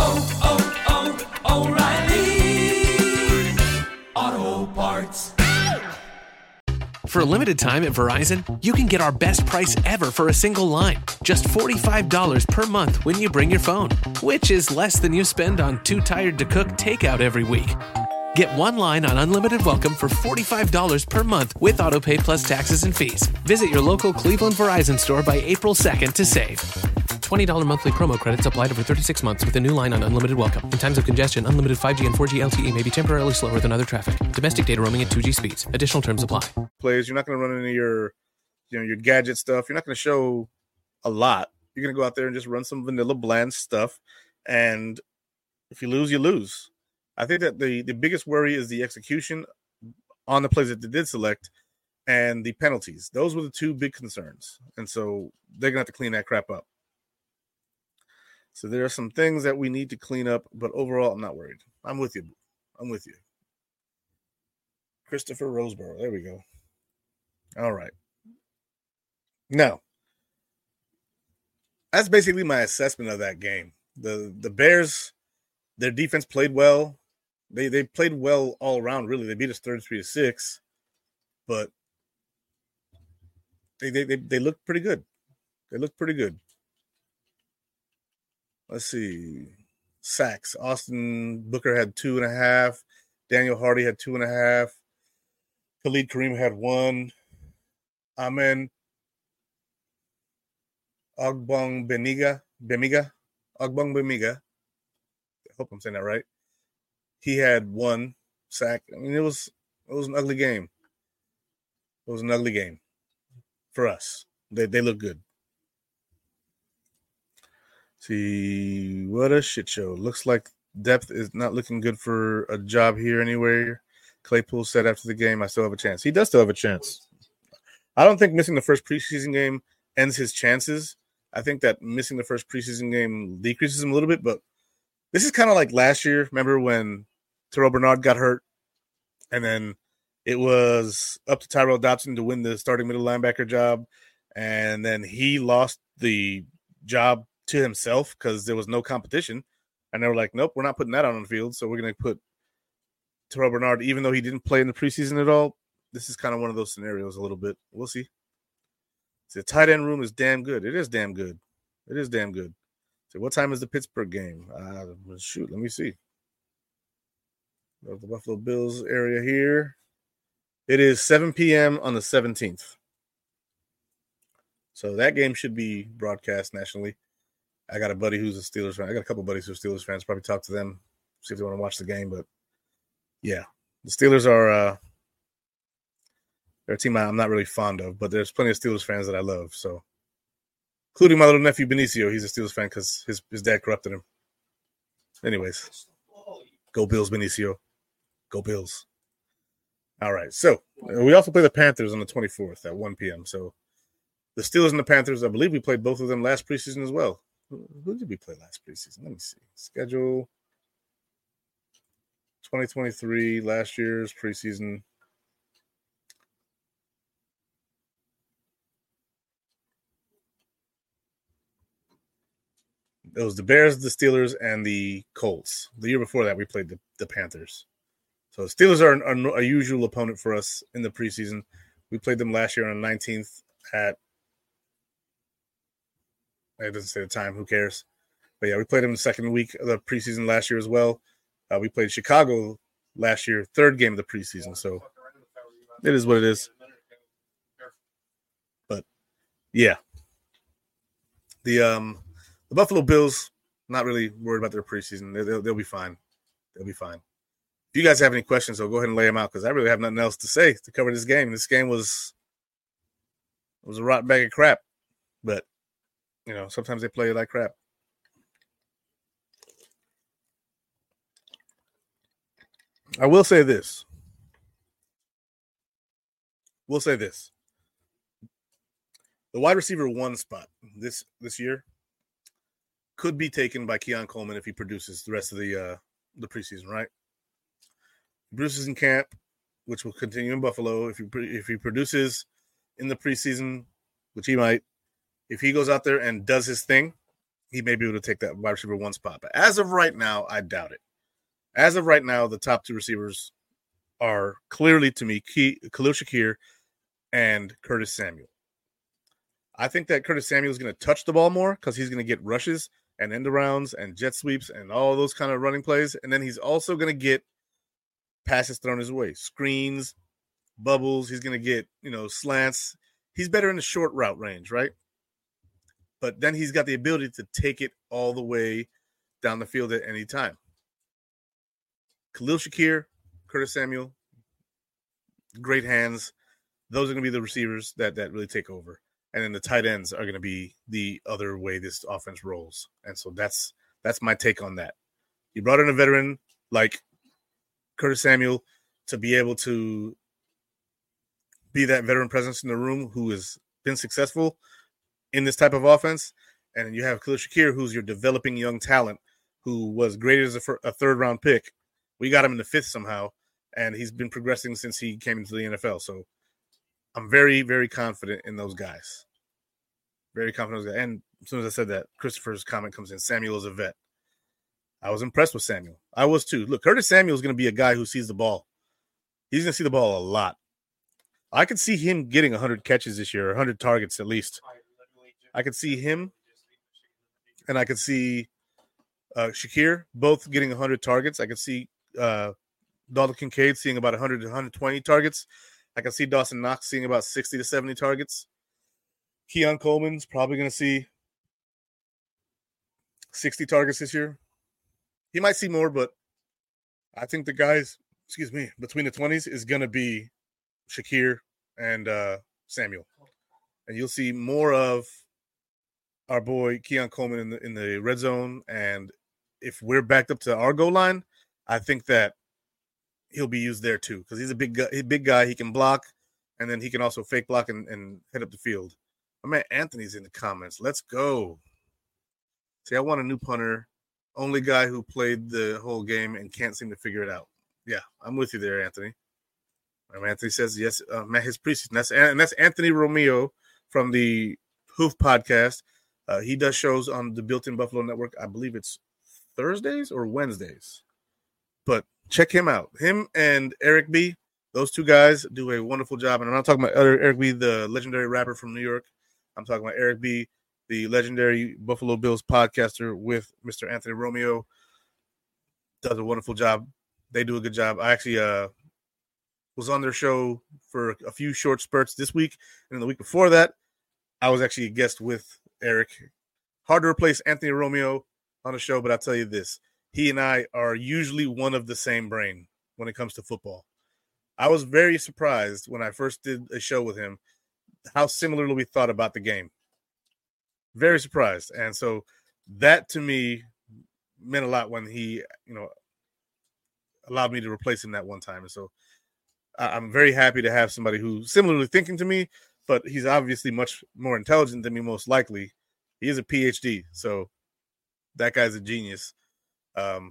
O'Reilly Auto Parts. For a limited time at Verizon, you can get our best price ever for a single line. Just $45 per month when you bring your phone, which is less than you spend on Too Tired to Cook takeout every week. Get one line on Unlimited Welcome for $45 per month with AutoPay plus taxes and fees. Visit your local Cleveland Verizon store by April 2nd to save. $20 monthly promo credits applied over 36 months with a new line on Unlimited Welcome. In times of congestion, unlimited 5G and 4G LTE may be temporarily slower than other traffic. Domestic data roaming at 2G speeds. Additional terms apply. Plays, you're not going to run into your gadget stuff. You're not going to show a lot. You're going to go out there and just run some vanilla bland stuff. And if you lose, you lose. I think that the biggest worry is the execution on the plays that they did select and the penalties. Those were the two big concerns. And so they're going to have to clean that crap up. So there are some things that we need to clean up, but overall, I'm not worried. I'm with you. Christopher Roseborough. There we go. All right. Now, that's basically my assessment of that game. The Bears, their defense played well. They played well all around, really. They beat us 33-6, but they looked pretty good. Let's see. Sacks. Austin Booker had 2.5. Daniel Hardy had 2.5. Khalid Kareem had 1. Amen Ogbongbemiga. I hope I'm saying that right. He had 1 sack. I mean, it was an ugly game. It was an ugly game for us. They look good. See, what a shit show. Looks like depth is not looking good for a job here anywhere. Claypool said after the game, I still have a chance. He does still have a chance. I don't think missing the first preseason game ends his chances. I think that missing the first preseason game decreases him a little bit, but this is kind of like last year. Remember when Terrell Bernard got hurt and then it was up to Tyrell Dodson to win the starting middle linebacker job, and then he lost the job to himself because there was no competition. And they were like, nope, we're not putting that on the field. So we're going to put Terrell Bernard, even though he didn't play in the preseason at all. This is kind of one of those scenarios a little bit. We'll see. The tight end room is damn good. It is damn good. It is damn good. So what time is the Pittsburgh game? Shoot, let me see. The Buffalo Bills area here. It is 7 p.m. on the 17th. So that game should be broadcast nationally. I got a buddy who's a Steelers fan. I got a couple buddies who are Steelers fans. Probably talk to them, see if they want to watch the game. But, yeah, the Steelers are they're a team I'm not really fond of, but there's plenty of Steelers fans that I love. So, including my little nephew Benicio. He's a Steelers fan because his dad corrupted him. Anyways, go Bills, Benicio. Go Bills. All right. So, we also play the Panthers on the 24th at 1 p.m. So, the Steelers and the Panthers, I believe we played both of them last preseason as well. Who did we play last preseason? Let me see. Schedule 2023, last year's preseason. It was the Bears, the Steelers, and the Colts. The year before that, we played the Panthers. So the Steelers are a usual opponent for us in the preseason. We played them last year on the 19th at, it doesn't say the time, who cares? But yeah, we played them in the second week of the preseason last year as well. We played Chicago last year, third game of the preseason. So it is what it is. But yeah, the Buffalo Bills, not really worried about their preseason. They'll be fine. They'll be fine. If you guys have any questions, so go ahead and lay them out because I really have nothing else to say to cover this game. This game was a rotten bag of crap, but sometimes they play like crap. I will say this. The wide receiver 1 spot this year could be taken by Keon Coleman if he produces the rest of the preseason, right? He produces in camp, which will continue in Buffalo. If he produces in the preseason, which he might, if he goes out there and does his thing, he may be able to take that wide receiver 1 spot. But as of right now, I doubt it. As of right now, the top 2 receivers are clearly, to me, Khalil Shakir and Curtis Samuel. I think that Curtis Samuel is going to touch the ball more because he's going to get rushes and end arounds and jet sweeps and all those kind of running plays. And then he's also going to get passes thrown his way, screens, bubbles. He's going to get, slants. He's better in the short route range, right? But then he's got the ability to take it all the way down the field at any time. Khalil Shakir, Curtis Samuel, great hands. Those are going to be the receivers that really take over. And then the tight ends are going to be the other way this offense rolls. And so that's my take on that. You brought in a veteran like Curtis Samuel to be able to be that veteran presence in the room who has been successful in this type of offense. And you have Khalil Shakir, who's your developing young talent, who was graded as a third-round pick. We got him in the 5th somehow, and he's been progressing since he came into the NFL. So I'm very, very confident in those guys. Very confident in those guys. And as soon as I said that, Christopher's comment comes in. Samuel is a vet. I was impressed with Samuel. I was too. Look, Curtis Samuel is going to be a guy who sees the ball. He's going to see the ball a lot. I could see him getting 100 catches this year, 100 targets at least. I could see him, and I could see Shakir both getting 100 targets. I could see Dalton Kincaid seeing about 100 to 120 targets. I can see Dawson Knox seeing about 60 to 70 targets. Keon Coleman's probably going to see 60 targets this year. He might see more, but I think the guys, between the 20s is going to be Shakir and Samuel. And you'll see more of our boy Keon Coleman in the red zone. And if we're backed up to our goal line, I think that he'll be used there too because he's a big guy. He can block, and then he can also fake block and head up the field. My man Anthony's in the comments. Let's go. See, I want a new punter. Only guy who played the whole game and can't seem to figure it out. Yeah, I'm with you there, Anthony. Anthony says yes. His preseason. That's Anthony Romeo from the Hoof podcast. He does shows on the Built-in Buffalo Network. I believe it's Thursdays or Wednesdays. But check him out. Him and Eric B., those two guys do a wonderful job. And I'm not talking about Eric B., the legendary rapper from New York. I'm talking about Eric B., the legendary Buffalo Bills podcaster with Mr. Anthony Romeo. Does a wonderful job. They do a good job. I actually was on their show for a few short spurts this week. And the week before that, I was actually a guest with Eric. Hard to replace Anthony Romeo on the show, but I'll tell you this. He and I are usually one of the same brain when it comes to football. I was very surprised when I first did a show with him how similarly we thought about the game. Very surprised. And so that to me meant a lot when he, allowed me to replace him that one time. And so I'm very happy to have somebody who's similarly thinking to me, but he's obviously much more intelligent than me, most likely. He is a PhD, so that guy's a genius. I'm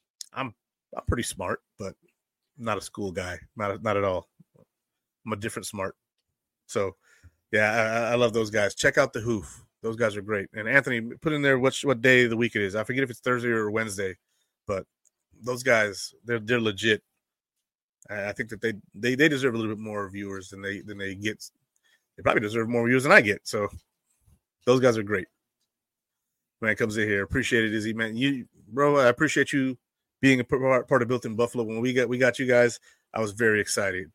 pretty smart, but not a school guy, not at all. I'm a different smart. So, yeah, I love those guys. Check out the Hoof. Those guys are great. And Anthony, put in there what day of the week it is. I forget if it's Thursday or Wednesday, but those guys, they're legit. I think that they deserve a little bit more viewers than they get. They probably deserve more viewers than I get. So those guys are great. Man comes in here, appreciate it, Izzy. Man, bro, I appreciate you being a part of Built-in Buffalo. When we got you guys, I was very excited.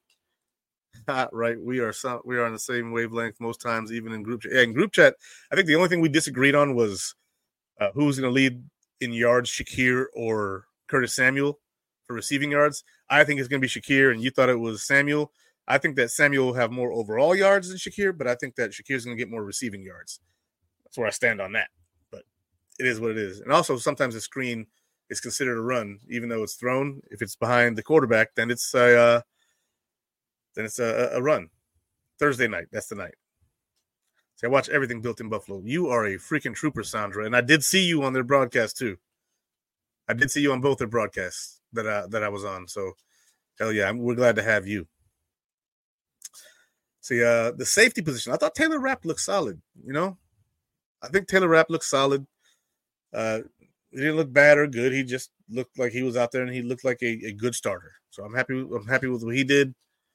Right, we are on the same wavelength most times, even in group chat. Yeah, in group chat, I think the only thing we disagreed on was who's going to lead in yards, Shakir or Curtis Samuel for receiving yards. I think it's going to be Shakir, and you thought it was Samuel. I think that Samuel will have more overall yards than Shakir, but I think that Shakir is going to get more receiving yards. That's where I stand on that. But it is what it is. And also, sometimes the screen is considered a run, even though it's thrown. If it's behind the quarterback, then it's a run. Thursday night, that's the night. So I watch everything Built-in Buffalo. You are a freaking trooper, Sandra, and I did see you on their broadcast too. I did see you on both their broadcasts that I was on. So, hell yeah, we're glad to have you. See, the safety position. I thought Taylor Rapp looked solid. I think Taylor Rapp looked solid. He didn't look bad or good. He just looked like he was out there, and he looked like a good starter. So I'm happy with what he did.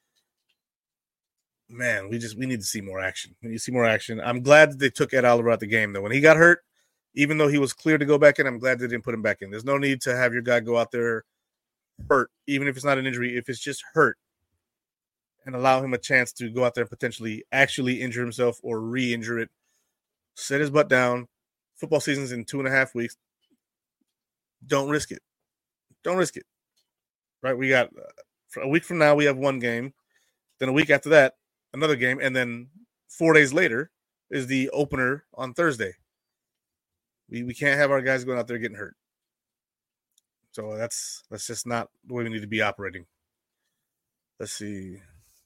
Man, we need to see more action. We need to see more action. I'm glad that they took Ed Oliver out the game, though. When he got hurt, even though he was clear to go back in, I'm glad they didn't put him back in. There's no need to have your guy go out there hurt, even if it's not an injury, if it's just hurt, and allow him a chance to go out there and potentially actually injure himself or re-injure it. Set his butt down. Football season's in 2.5 weeks. Don't risk it. Don't risk it. Right? We got a week from now, we have one game. Then a week after that, another game. And then 4 days later is the opener on Thursday. We can't have our guys going out there getting hurt. So that's just not the way we need to be operating. Let's see.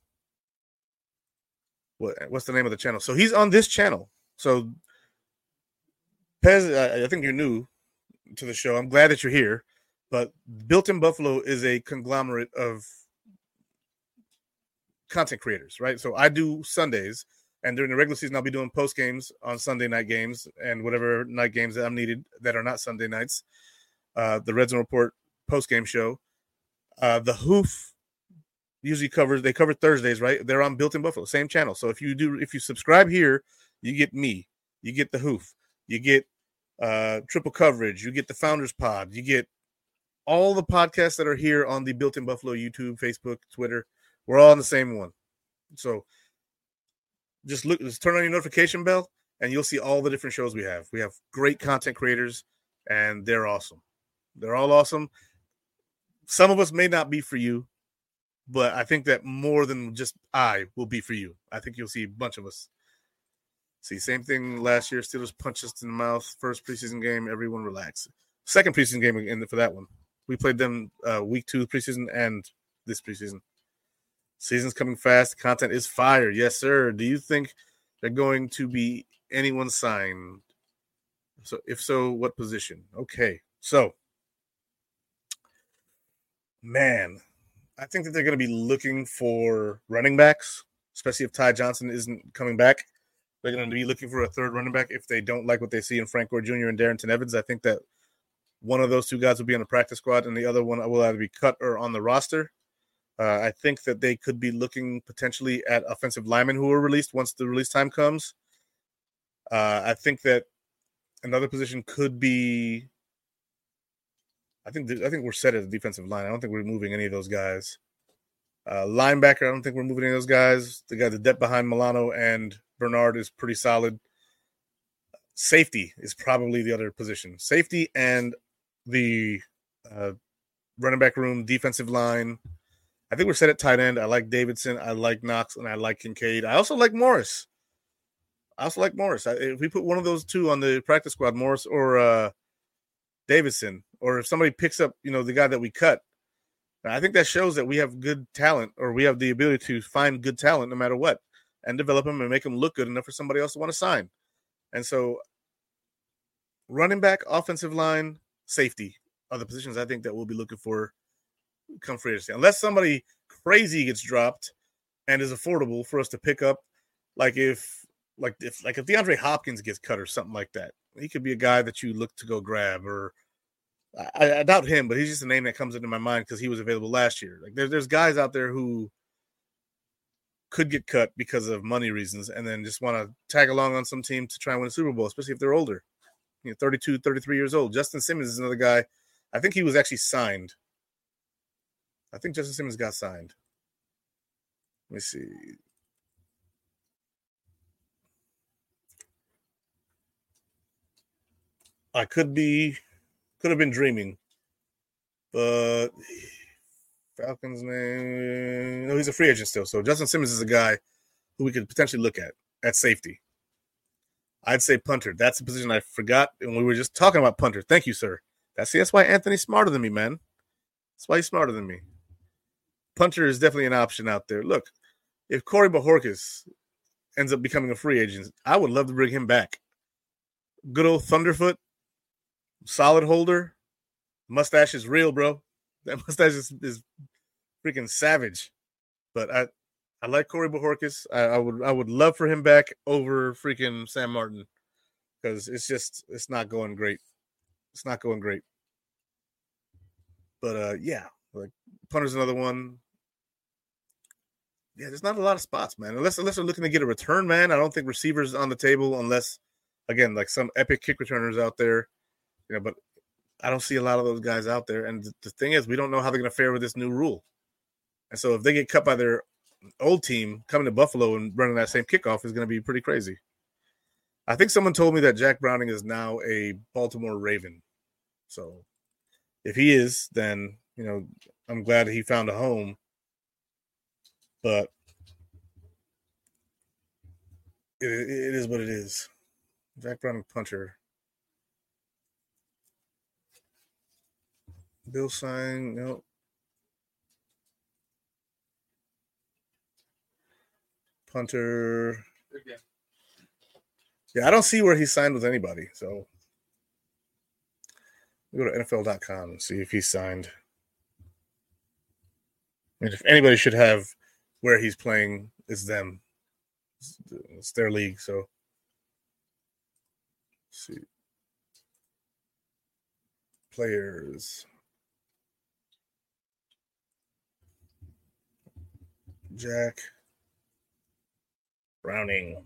What's the name of the channel? So he's on this channel. So Pez, I think you're new to the show. I'm glad that you're here. But Built-in Buffalo is a conglomerate of content creators, right? So I do Sundays, and during the regular season, I'll be doing post games on Sunday night games and whatever night games that I'm needed that are not Sunday nights. The Red Zone Report post game show. The Hoof usually they cover Thursdays, right? They're on Built-in Buffalo, same channel. So if you subscribe here, you get me, you get the Hoof, you get Triple Coverage, you get the Founders Pod, you get all the podcasts that are here on the Built-in Buffalo YouTube, Facebook, Twitter. We're all on the same one. So just turn on your notification bell, and you'll see all the different shows we have. We have great content creators, and they're awesome. They're all awesome. Some of us may not be for you, but I think that more than just I will be for you. I think you'll see a bunch of us. See, same thing last year. Steelers punched us in the mouth. First preseason game, everyone relax. Second preseason game for that one. We played them week 2 preseason and this preseason. Season's coming fast. Content is fire. Yes, sir. Do you think they're going to be anyone signed? So if so, what position? Okay. So, man, I think that they're going to be looking for running backs, especially if Ty Johnson isn't coming back. they're going to be looking for a third running back if they don't like what they see in Frank Gore Jr. and Darrington Evans. I think that one of those two guys will be on the practice squad, and the other one will either be cut or on the roster. I think that they could be looking potentially at offensive linemen who are released once the release time comes. I think that another position could be. I think we're set at the defensive line. I don't think we're moving any of those guys. Linebacker, I don't think we're moving any of those guys. The depth behind Milano and Bernard is pretty solid. Safety is probably the other position. Safety and the running back room, defensive line. I think we're set at tight end. I like Davidson. I like Knox, and I like Kincaid. I also like Morris. If we put one of those two on the practice squad, Morris or Davidson, or if somebody picks up, the guy that we cut, I think that shows that we have good talent, or we have the ability to find good talent no matter what, and develop them and make them look good enough for somebody else to want to sign. And so running back, offensive line, safety are the positions I think that we'll be looking for come free agency. Unless somebody crazy gets dropped and is affordable for us to pick up, like if DeAndre Hopkins gets cut or something like that, he could be a guy that you look to go grab. Or I doubt him, but he's just a name that comes into my mind because he was available last year. Like there's guys out there who could get cut because of money reasons and then just want to tag along on some team to try and win a Super Bowl, especially if they're older, 32, 33 years old. Justin Simmons is another guy. I think he was actually signed. I think Justin Simmons got signed. Let me see. I could have been dreaming, but Falcons name. No, he's a free agent still. So Justin Simmons is a guy who we could potentially look at safety. I'd say punter. That's a position I forgot, and we were just talking about punter. Thank you, sir. That's why Anthony's smarter than me, man. That's why he's smarter than me. Punter is definitely an option out there. Look, if Corey Bojorquez ends up becoming a free agent, I would love to bring him back. Good old Thunderfoot, solid holder. Mustache is real, bro. That mustache is freaking savage. But I like Corey Bojorquez. I would love for him back over freaking Sam Martin because it's not going great. It's not going great. But yeah, like punter's another one. Yeah, there's not a lot of spots, man. Unless they're looking to get a return, man. I don't think receivers on the table unless, again, like some epic kick returners out there. But I don't see a lot of those guys out there. And the thing is, we don't know how they're going to fare with this new rule. And so if they get cut by their old team, coming to Buffalo and running that same kickoff is going to be pretty crazy. I think someone told me that Jack Browning is now a Baltimore Raven. So if he is, then, I'm glad he found a home. But it is what it is. Jack Browning punter. Bill sign, no. Punter. Yeah, I don't see where he signed with anybody. So we go to NFL.com and see if he's signed. And if anybody should have where he's playing, it's them. It's their league. So let's see. Players. Jack Browning.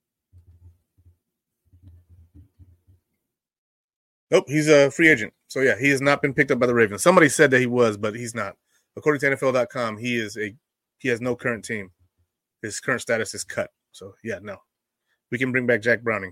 Nope, he's a free agent. So yeah, he has not been picked up by the Ravens. Somebody said that he was, but he's not. According to NFL.com, he has no current team. His current status is cut. So yeah, no. We can bring back Jack Browning.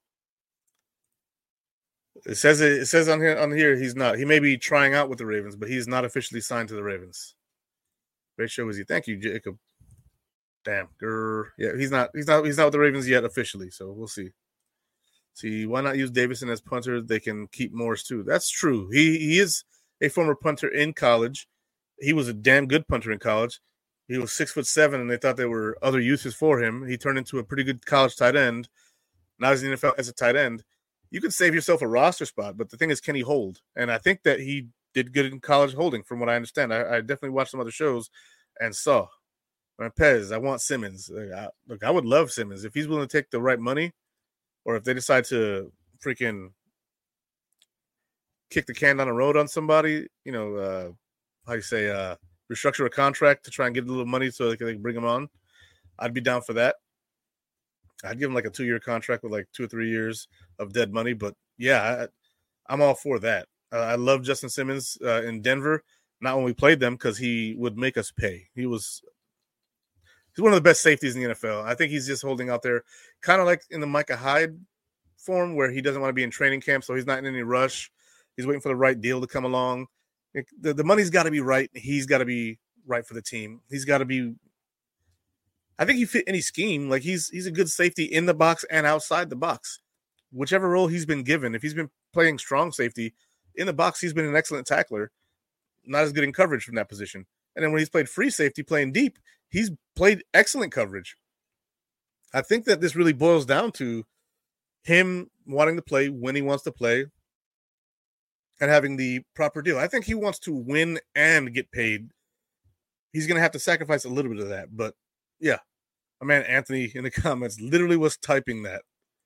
It says on here he's not. He may be trying out with the Ravens, but he's not officially signed to the Ravens. Great show is he. Thank you, Jacob. Damn. Yeah, he's not with the Ravens yet officially, so we'll see. See, why not use Davidson as punter? They can keep Morris too. That's true. He is a former punter in college. He was a damn good punter in college. He was 6'7", and they thought there were other uses for him. He turned into a pretty good college tight end. Now he's in the NFL as a tight end. You can save yourself a roster spot, but the thing is, can he hold? And I think that he did good in college holding, from what I understand. I definitely watched some other shows and saw. Pez, I want Simmons. Look, I would love Simmons if he's willing to take the right money, or if they decide to freaking kick the can down the road on somebody. Restructure a contract to try and get a little money so they can bring him on. I'd be down for that. I'd give him like a 2-year contract with like 2 or 3 years of dead money. But yeah, I'm all for that. I love Justin Simmons in Denver. Not when we played them, because he would make us pay. He's one of the best safeties in the NFL. I think he's just holding out there, kind of like in the Micah Hyde form, where he doesn't want to be in training camp, so he's not in any rush. He's waiting for the right deal to come along. The money's got to be right. He's got to be right for the team. He's got to be. I think he fit any scheme. Like he's a good safety in the box and outside the box, whichever role he's been given. If he's been playing strong safety in the box, he's been an excellent tackler. Not as good in coverage from that position. And then when he's played free safety, playing deep, he's played excellent coverage. I think that this really boils down to him wanting to play when he wants to play and having the proper deal. I think he wants to win and get paid. He's going to have to sacrifice a little bit of that. But, yeah, my man Anthony in the comments literally was typing that.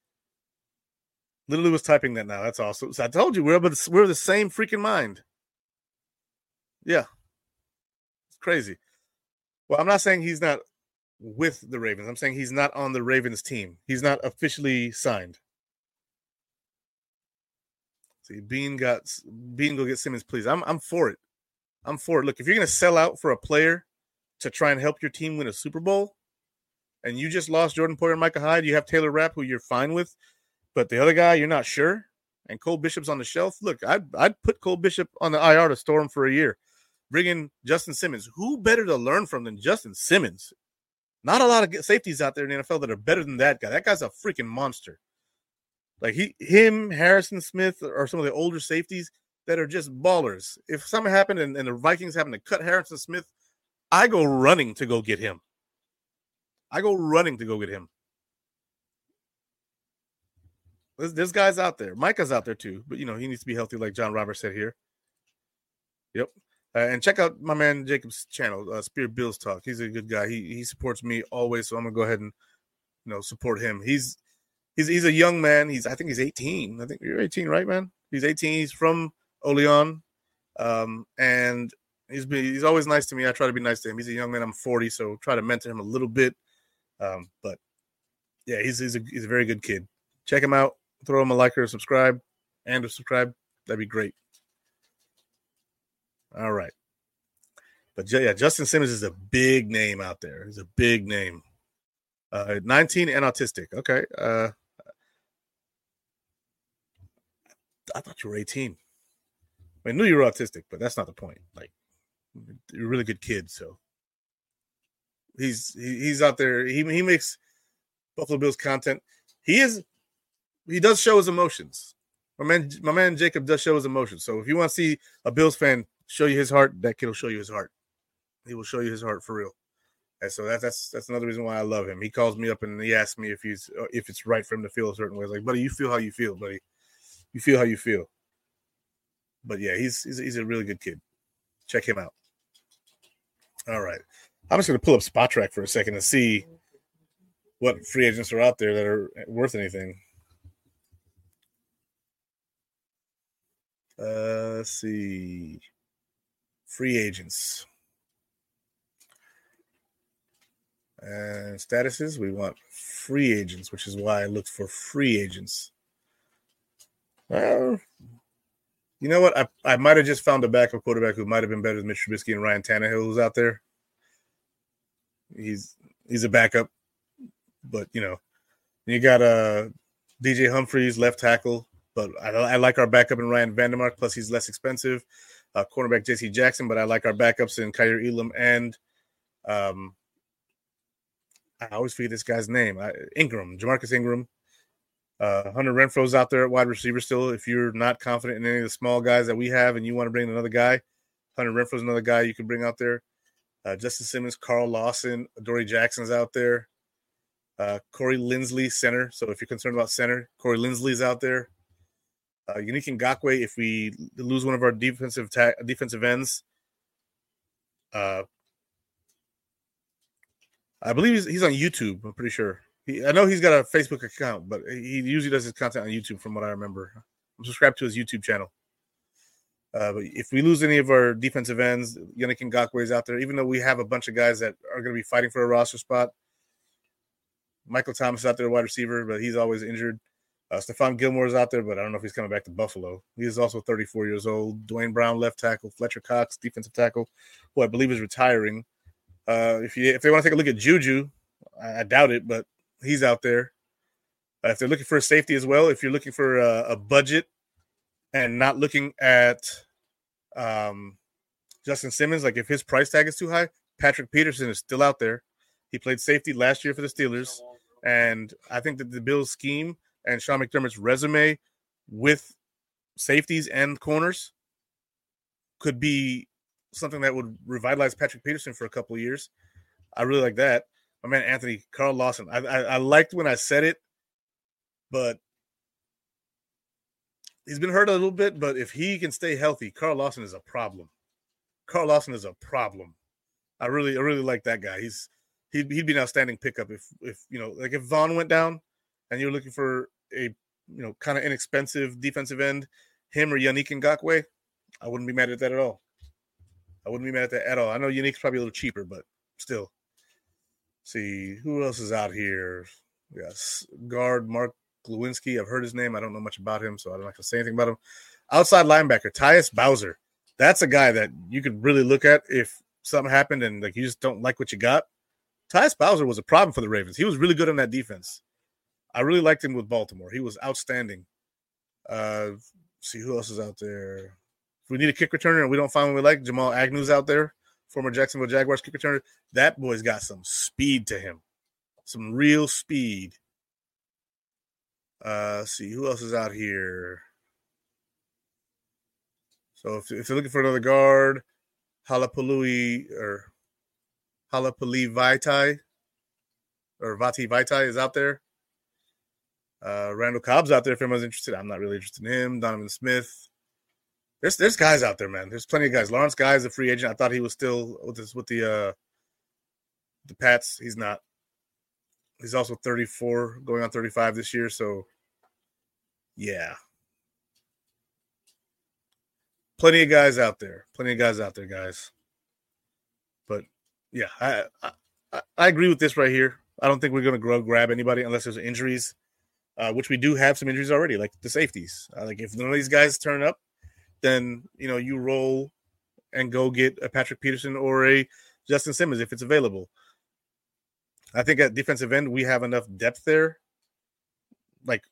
Now. That's awesome. So I told you, we're the same freaking mind. Yeah. It's crazy. Well, I'm not saying he's not with the Ravens. I'm saying he's not on the Ravens team. He's not officially signed. See, Bean go get Simmons, please. I'm for it. Look, if you're going to sell out for a player to try and help your team win a Super Bowl, and you just lost Jordan Poyer and Micah Hyde, you have Taylor Rapp, who you're fine with, but the other guy you're not sure, and Cole Bishop's on the shelf. Look, I'd put Cole Bishop on the IR to store him for a year. Bring in Justin Simmons. Who better to learn from than Justin Simmons? Not a lot of safeties out there in the NFL that are better than that guy. That guy's a freaking monster. Like him, Harrison Smith, or some of the older safeties that are just ballers. If something happened and the Vikings happen to cut Harrison Smith, I go running to go get him. There's guys out there. Micah's out there too, but he needs to be healthy, like John Roberts said here. Yep. And check out my man Jacob's channel, Spirit Bills Talk. He's a good guy. He supports me always, so I'm gonna go ahead and support him. He's a young man. I think he's 18. I think you're 18, right, man? He's 18. He's from Olean, and he's always nice to me. I try to be nice to him. He's a young man. I'm 40, so try to mentor him a little bit. But yeah, he's a very good kid. Check him out. Throw him a like or a subscribe, That'd be great. All right. But yeah, Justin Simmons is a big name out there. He's a big name. 19 and autistic. Okay. I thought you were 18. I knew you were autistic, but that's not the point. Like, you're a really good kid, so he's out there. He makes Buffalo Bills content. He does show his emotions. My man Jacob does show his emotions. So if you want to see a Bills fan show you his heart, that kid will show you his heart. He will show you his heart for real. And so that's another reason why I love him. He calls me up and he asks me if it's right for him to feel a certain way. It's like, buddy, you feel how you feel, buddy. You feel how you feel. But yeah, he's a really good kid. Check him out. All right. I'm just going to pull up Spot Track for a second and see what free agents are out there that are worth anything. Let's see. Free agents. And statuses, we want free agents, which is why I looked for free agents. Well, you know what? I might have just found a backup quarterback who might have been better than Mitch Trubisky and Ryan Tannehill, who's out there. He's a backup, but you got DJ Humphries, left tackle, but I like our backup in Ryan Vandermark. Plus, he's less expensive. Cornerback J.C. Jackson, but I like our backups in Kaiir Elam and I always forget this guy's name. Jamarcus Ingram. Hunter Renfro's out there at wide receiver still. If you're not confident in any of the small guys that we have and you want to bring another guy, Hunter Renfro's another guy you can bring out there. Justin Simmons, Carl Lawson, Adoree Jackson's out there. Corey Linsley, center. So if you're concerned about center, Corey Linsley's out there. Unique Ngakoue, if we lose one of our defensive ends. I believe he's on YouTube. I'm pretty sure. I know he's got a Facebook account, but he usually does his content on YouTube, from what I remember. I'm subscribed to his YouTube channel. But if we lose any of our defensive ends, Yannick Ngakoue is out there. Even though we have a bunch of guys that are going to be fighting for a roster spot, Michael Thomas is out there, wide receiver, but he's always injured. Stephon Gilmore is out there, but I don't know if he's coming back to Buffalo. He is also 34 years old. Dwayne Brown, left tackle. Fletcher Cox, defensive tackle, who I believe is retiring. If they want to take a look at Juju, I doubt it, but he's out there. If they're looking for a safety as well, if you're looking for a budget and not looking at Justin Simmons, like if his price tag is too high, Patrick Peterson is still out there. He played safety last year for the Steelers, and I think that the Bills' scheme and Sean McDermott's resume with safeties and corners could be something that would revitalize Patrick Peterson for a couple of years. I really like that. My man Anthony, Carl Lawson. I liked when I said it, but he's been hurt a little bit. But if he can stay healthy, Carl Lawson is a problem. Carl Lawson is a problem. I really like that guy. He'd be an outstanding pickup if like if Vaughn went down and you're looking for a kind of inexpensive defensive end, him or Yannick Ngakoue, I wouldn't be mad at that at all. I know Yannick's probably a little cheaper, but still. See, who else is out here? Yes, guard Mark Glowinski. I've heard his name. I don't know much about him, so I don't like to say anything about him. Outside linebacker, Tyus Bowser. That's a guy that you could really look at if something happened and like you just don't like what you got. Tyus Bowser was a problem for the Ravens. He was really good on that defense. I really liked him with Baltimore. He was outstanding. See who else is out there. If we need a kick returner and we don't find one we like, Jamal Agnew's out there, former Jacksonville Jaguars kick returner. That boy's got some speed to him, some real speed. See who else is out here. So if you're looking for another guard, Halapuli Vaitai or Vati Vaitai is out there. Randall Cobb's out there if anyone's interested. I'm not really interested in him. Donovan Smith. There's guys out there, man. There's plenty of guys. Lawrence Guy is a free agent. I thought he was still with the Pats. He's not. He's also 34, going on 35 this year. So, yeah. Plenty of guys out there. Guys. But, yeah, I agree with this right here. I don't think we're going to grab anybody unless there's injuries, which we do have some injuries already, like the safeties. Like if none of these guys turn up, then, you roll and go get a Patrick Peterson or a Justin Simmons if it's available. I think at defensive end, we have enough depth there. Like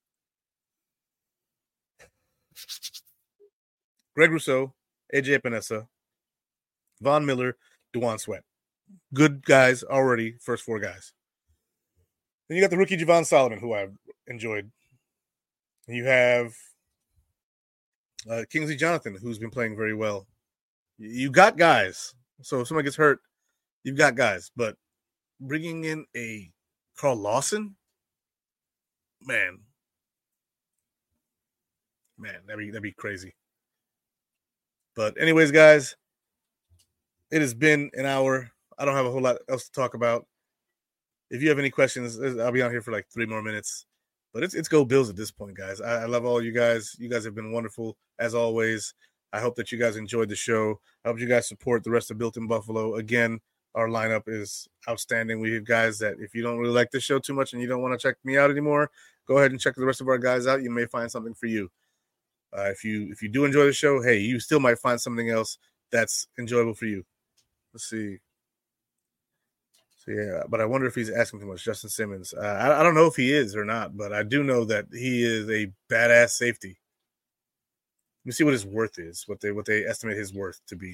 Greg Rousseau, AJ Epinesa, Von Miller, DeJuan Sweat. Good guys already, first four guys. Then you got the rookie Javon Solomon, who I've enjoyed. You have Kingsley Jonathan, who's been playing very well. You got guys. So if somebody gets hurt, you've got guys. But bringing in a Carl Lawson, man, that'd be crazy. But anyways, guys, it has been an hour. I don't have a whole lot else to talk about. If you have any questions, I'll be on here for like 3 more minutes. But it's Go Bills at this point, guys. I love all you guys. You guys have been wonderful, as always. I hope that you guys enjoyed the show. I hope you guys support the rest of Built in Buffalo. Again, our lineup is outstanding. We have guys that if you don't really like this show too much and you don't want to check me out anymore, go ahead and check the rest of our guys out. You may find something for you. If you do enjoy the show, hey, you still might find something else that's enjoyable for you. Let's see. So, yeah, but I wonder if he's asking too much. Justin Simmons. I don't know if he is or not, but I do know that he is a badass safety. Let me see what his worth is, what they estimate his worth to be.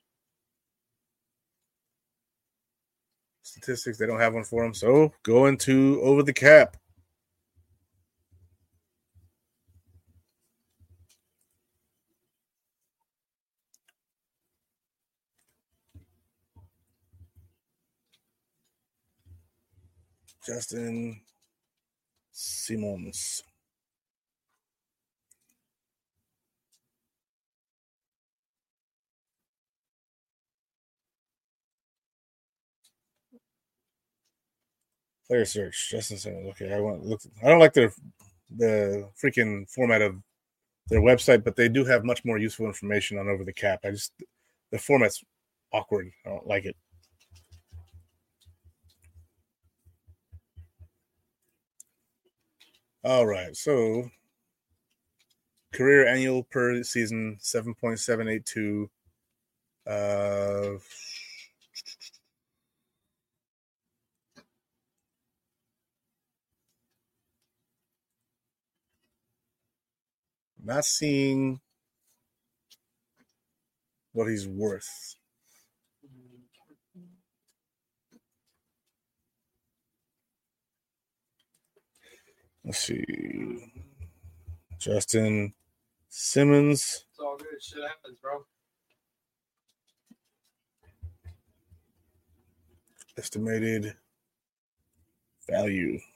Statistics, they don't have one for him, so going to over the cap. Justin Simmons. Player search, Justin Simmons. Okay, I don't like the freaking format of their website, but they do have much more useful information on Over the Cap. The format's awkward. I don't like it. All right, so career annual per season 7.782. Not seeing what he's worth. Let's see. Justin Simmons. It's all good. Shit happens, bro. Estimated value.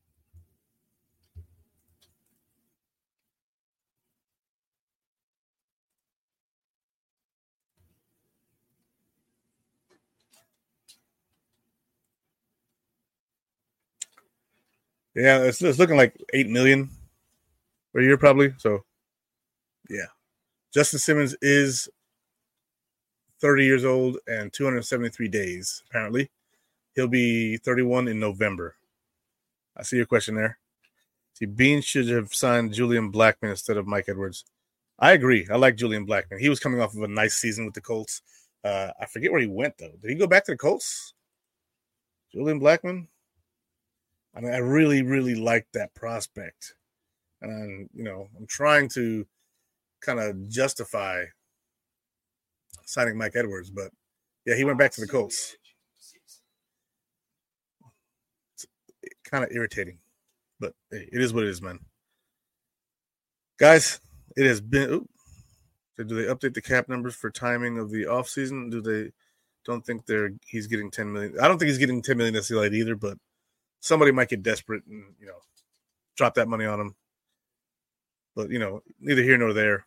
Yeah, it's looking like $8 million per year, probably. So, yeah, Justin Simmons is 30 years old and 273 days. Apparently, he'll be 31 in November. I see your question there. See, Bean should have signed Julian Blackmon instead of Mike Edwards. I agree. I like Julian Blackmon. He was coming off of a nice season with the Colts. I forget where he went though. Did he go back to the Colts? Julian Blackmon. I mean, I really, really like that prospect. And, I'm trying to kind of justify signing Mike Edwards, but yeah, he went back to the Colts. It's kind of irritating, but hey, it is what it is, man. Guys, it has been. So do they update the cap numbers for timing of the offseason? Do they don't think he's getting $10 million? I don't think he's getting $10 million this year either, but somebody might get desperate and, drop that money on him. But, neither here nor there.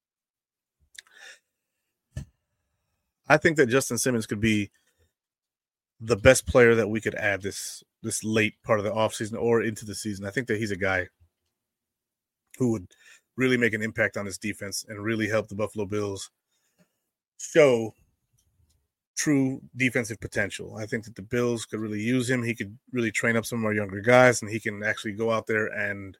I think that Justin Simmons could be the best player that we could add this late part of the offseason or into the season. I think that he's a guy who would really make an impact on his defense and really help the Buffalo Bills show true defensive potential. I think that the Bills could really use him. He could really train up some of our younger guys, and he can actually go out there and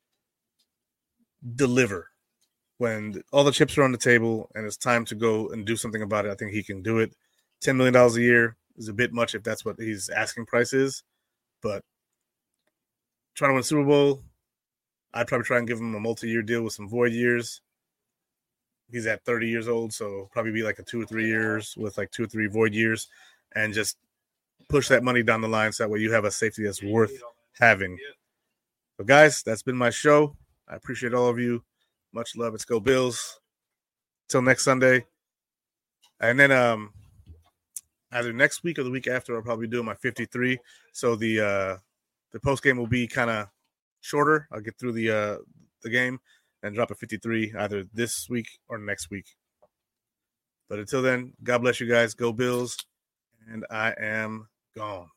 deliver when all the chips are on the table and it's time to go and do something about it. I think he can do it. $10 million a year is a bit much if that's what his asking price is, but trying to win Super Bowl, I'd probably try and give him a multi-year deal with some void years. He's at 30 years old, so probably be like a 2 or 3 years with like 2 or 3 void years and just push that money down the line so that way you have a safety that's worth having. So, guys, that's been my show. I appreciate all of you. Much love. Let's go Bills. Till next Sunday. And then either next week or the week after, I'll probably do my 53. So the post game will be kind of shorter. I'll get through the game and drop a 53 either this week or next week. But until then, God bless you guys. Go Bills. And I am gone.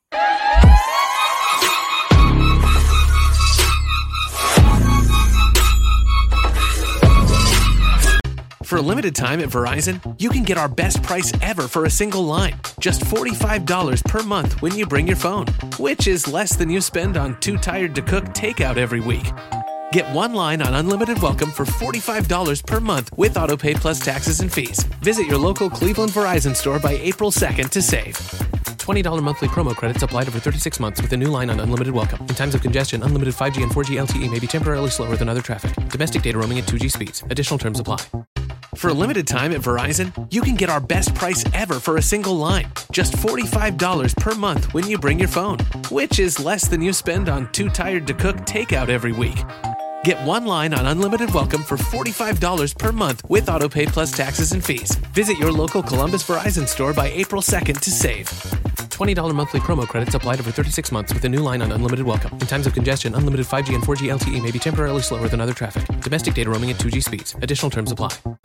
For a limited time at Verizon, you can get our best price ever for a single line. Just $45 per month when you bring your phone, which is less than you spend on Too Tired to Cook takeout every week. Get one line on Unlimited Welcome for $45 per month with AutoPay plus taxes and fees. Visit your local Cleveland Verizon store by April 2nd to save. $20 monthly promo credits applied over 36 months with a new line on Unlimited Welcome. In times of congestion, unlimited 5G and 4G LTE may be temporarily slower than other traffic. Domestic data roaming at 2G speeds. Additional terms apply. For a limited time at Verizon, you can get our best price ever for a single line. Just $45 per month when you bring your phone, which is less than you spend on Too Tired to Cook takeout every week. Get one line on Unlimited Welcome for $45 per month with AutoPay plus taxes and fees. Visit your local Columbus Verizon store by April 2nd to save. $20 monthly promo credits applied over 36 months with a new line on Unlimited Welcome. In times of congestion, unlimited 5G and 4G LTE may be temporarily slower than other traffic. Domestic data roaming at 2G speeds. Additional terms apply.